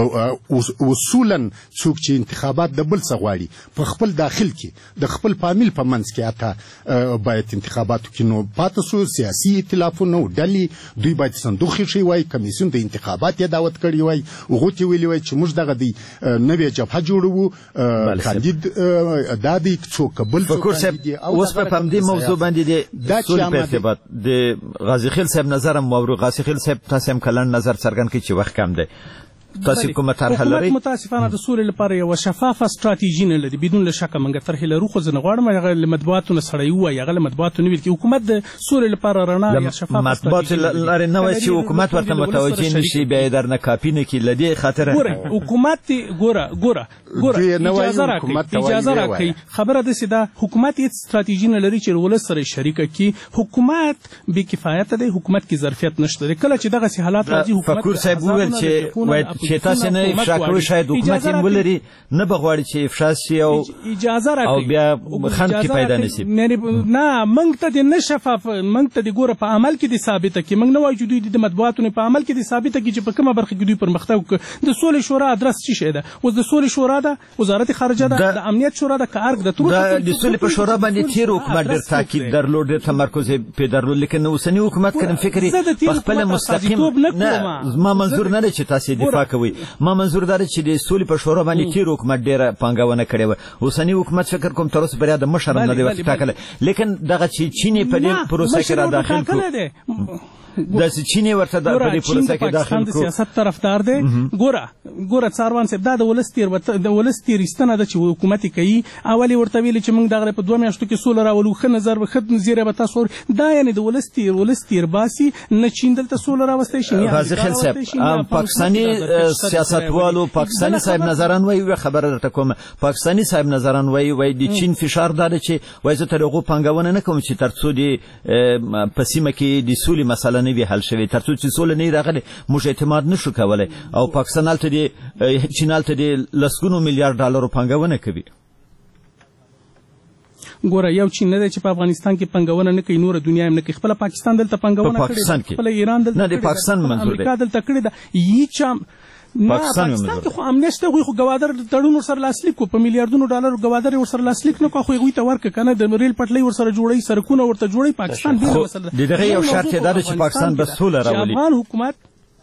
او اصولا څوک چې انتخابات د بل څه غواړي په خپل داخل کې د خپل فامیل په منځ کې اته باید انتخاباتو کې نو پاتې سو سیاسي ائتلافونه او ډلې دوی باید صندوق ایښی وای کمیسیون د انتخابات یې دعوت کړی وای هغو ته ویلي وای چې موږ دغه دی نوې جبهه جوړوو کاندید دا دی څوک بل فکر صاحب اوس په همدې موضوع باندې د سولې په ارتباط د غازي خیل صاحب نظر مو غازي خیل صاحب تاسو هم کلن نظر څرګند کړئ چې وخت کم دی. تاسو کومه طرح لرئ؟ حکومت متاسفانه د سولې لپاره یو شفافه ستراتیژي نه لري. بدون له شک موږ طرح لرو خو زه نه غواړم هغه له مطبوعاتو نه سړی ووایي هغه له مطبوعاتو نه ویل کې حکومت د سولې لپاره رڼا یا شفافه مطبوعات لري نه وایي چې حکومت ورته متوجه نشي بیا در نه کاپی نه کې لدی خاطر ګوره حکومت ګوره ګوره ګوره اجازه راکړي اجازه راکړي خبره ده چې دا حکومت هیڅ ستراتیژي نه لري چې ولس سره شریکه کی. حکومت بې کفایت دی حکومت کې ظرفیت نشته. کله چې دغه سي حالات راځي حکومت فکر صاحب وویل چې وایي چې تاسو نه افشا کوي شاید حکومت یې ولري نه بغواړي چې افشا شي او اجازه راکړي او بیا خند کې پیدا نشي. نه موږ ته د نشفاف موږ ته د ګوره په عمل کې د ثابته کې موږ نه وایو چې دوی د مطبوعاتو په عمل کې د ثابته کې چې په کومه برخه کې دوی پرمختګ وکړي. د سولې شورا ادرس څه شي ده؟ اوس د سولې شورا ده وزارت خارجه ده د امنیت شورا ده کارګ د تور د سولې په شورا باندې تیر حکومت ډېر تاکید درلود ډېر تمرکز په درلود لیکن اوسنی حکومت کړم فکري په خپل مستقیم نه ما منظور نه چې تاسو دفاع کوي ما منظور دا چې د سولې په شورا باندې تیر حکومت ډېره پانګونه کړې و. اوسنی حکومت فکر کوم تر اوسه بیا د مشر نه دی وټاکل لیکن دغه چې چینی په دې پروسه کې را داخل کړ د چینی ورته د په پروسه کې داخل کو سیاست طرفدار دی. ګوره ګوره څاروان صاحب دا د ولستیر د ولستیر استنه د چې حکومت کوي اولی ورته ویل چې موږ دغه په دوه میاشتو کې سول راولو خ نظر به خد نظر به تاسو دا یعنی د ولستیر ولستیر باسي نه چین دلته سول راوستي شي. غازي خیل صاحب پاکستاني سیاستوالو پاکستاني صاحب نظران وایي خبره درته کوم پاکستاني صاحب نظران وایي وایي د چین فشار دار چې وایي زه ترغه پنګونه نه کوم چې ترڅو دی پسیمه کې د سولې مسله نه وی حل شوی ترڅو چې سول نه راغلی موږ اعتماد نشو کولای او پاکستان الته دی چین الته دی لسګونو میلیارډ ډالر پنګونه کوي. ګوره یو چین نه دی چې په افغانستان کې پنګونه نه کوي نور دنیا هم نه کوي. خپل پاکستان دلته پنګونه کوي خپل ایران دلته نه دی پاکستان منظور دی امریکا دلته کړی دا هیڅ پاکستان کې خو امنیشته خو غوادر تړون سره لاسلیک کو په میلیارډونو ډالر غوادر ور سره لاسلیک نه کو خو غوي ته ورک کنه د ریل پټلۍ ور سره جوړي سرکونه ورته جوړي پاکستان ډیر مسله دغه یو شرط دی چې پاکستان به سوله راولي. افغان حکومت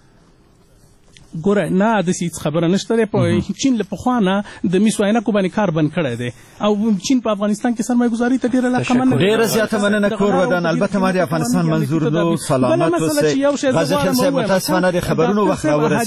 ګوره نه د هیڅ خبره نشته په چین له پخوانه د میسواینا کو باندې کار بند کړی دی او چین په افغانستان کې سرمایه‌ګذاري ته ډیره علاقه من ډیره زیاته مننه کور ودان البته ما د افغانستان منظور دو سلامت اوسه غازي خیل صاحب متاسفانه د خبرونو وخت راورسید.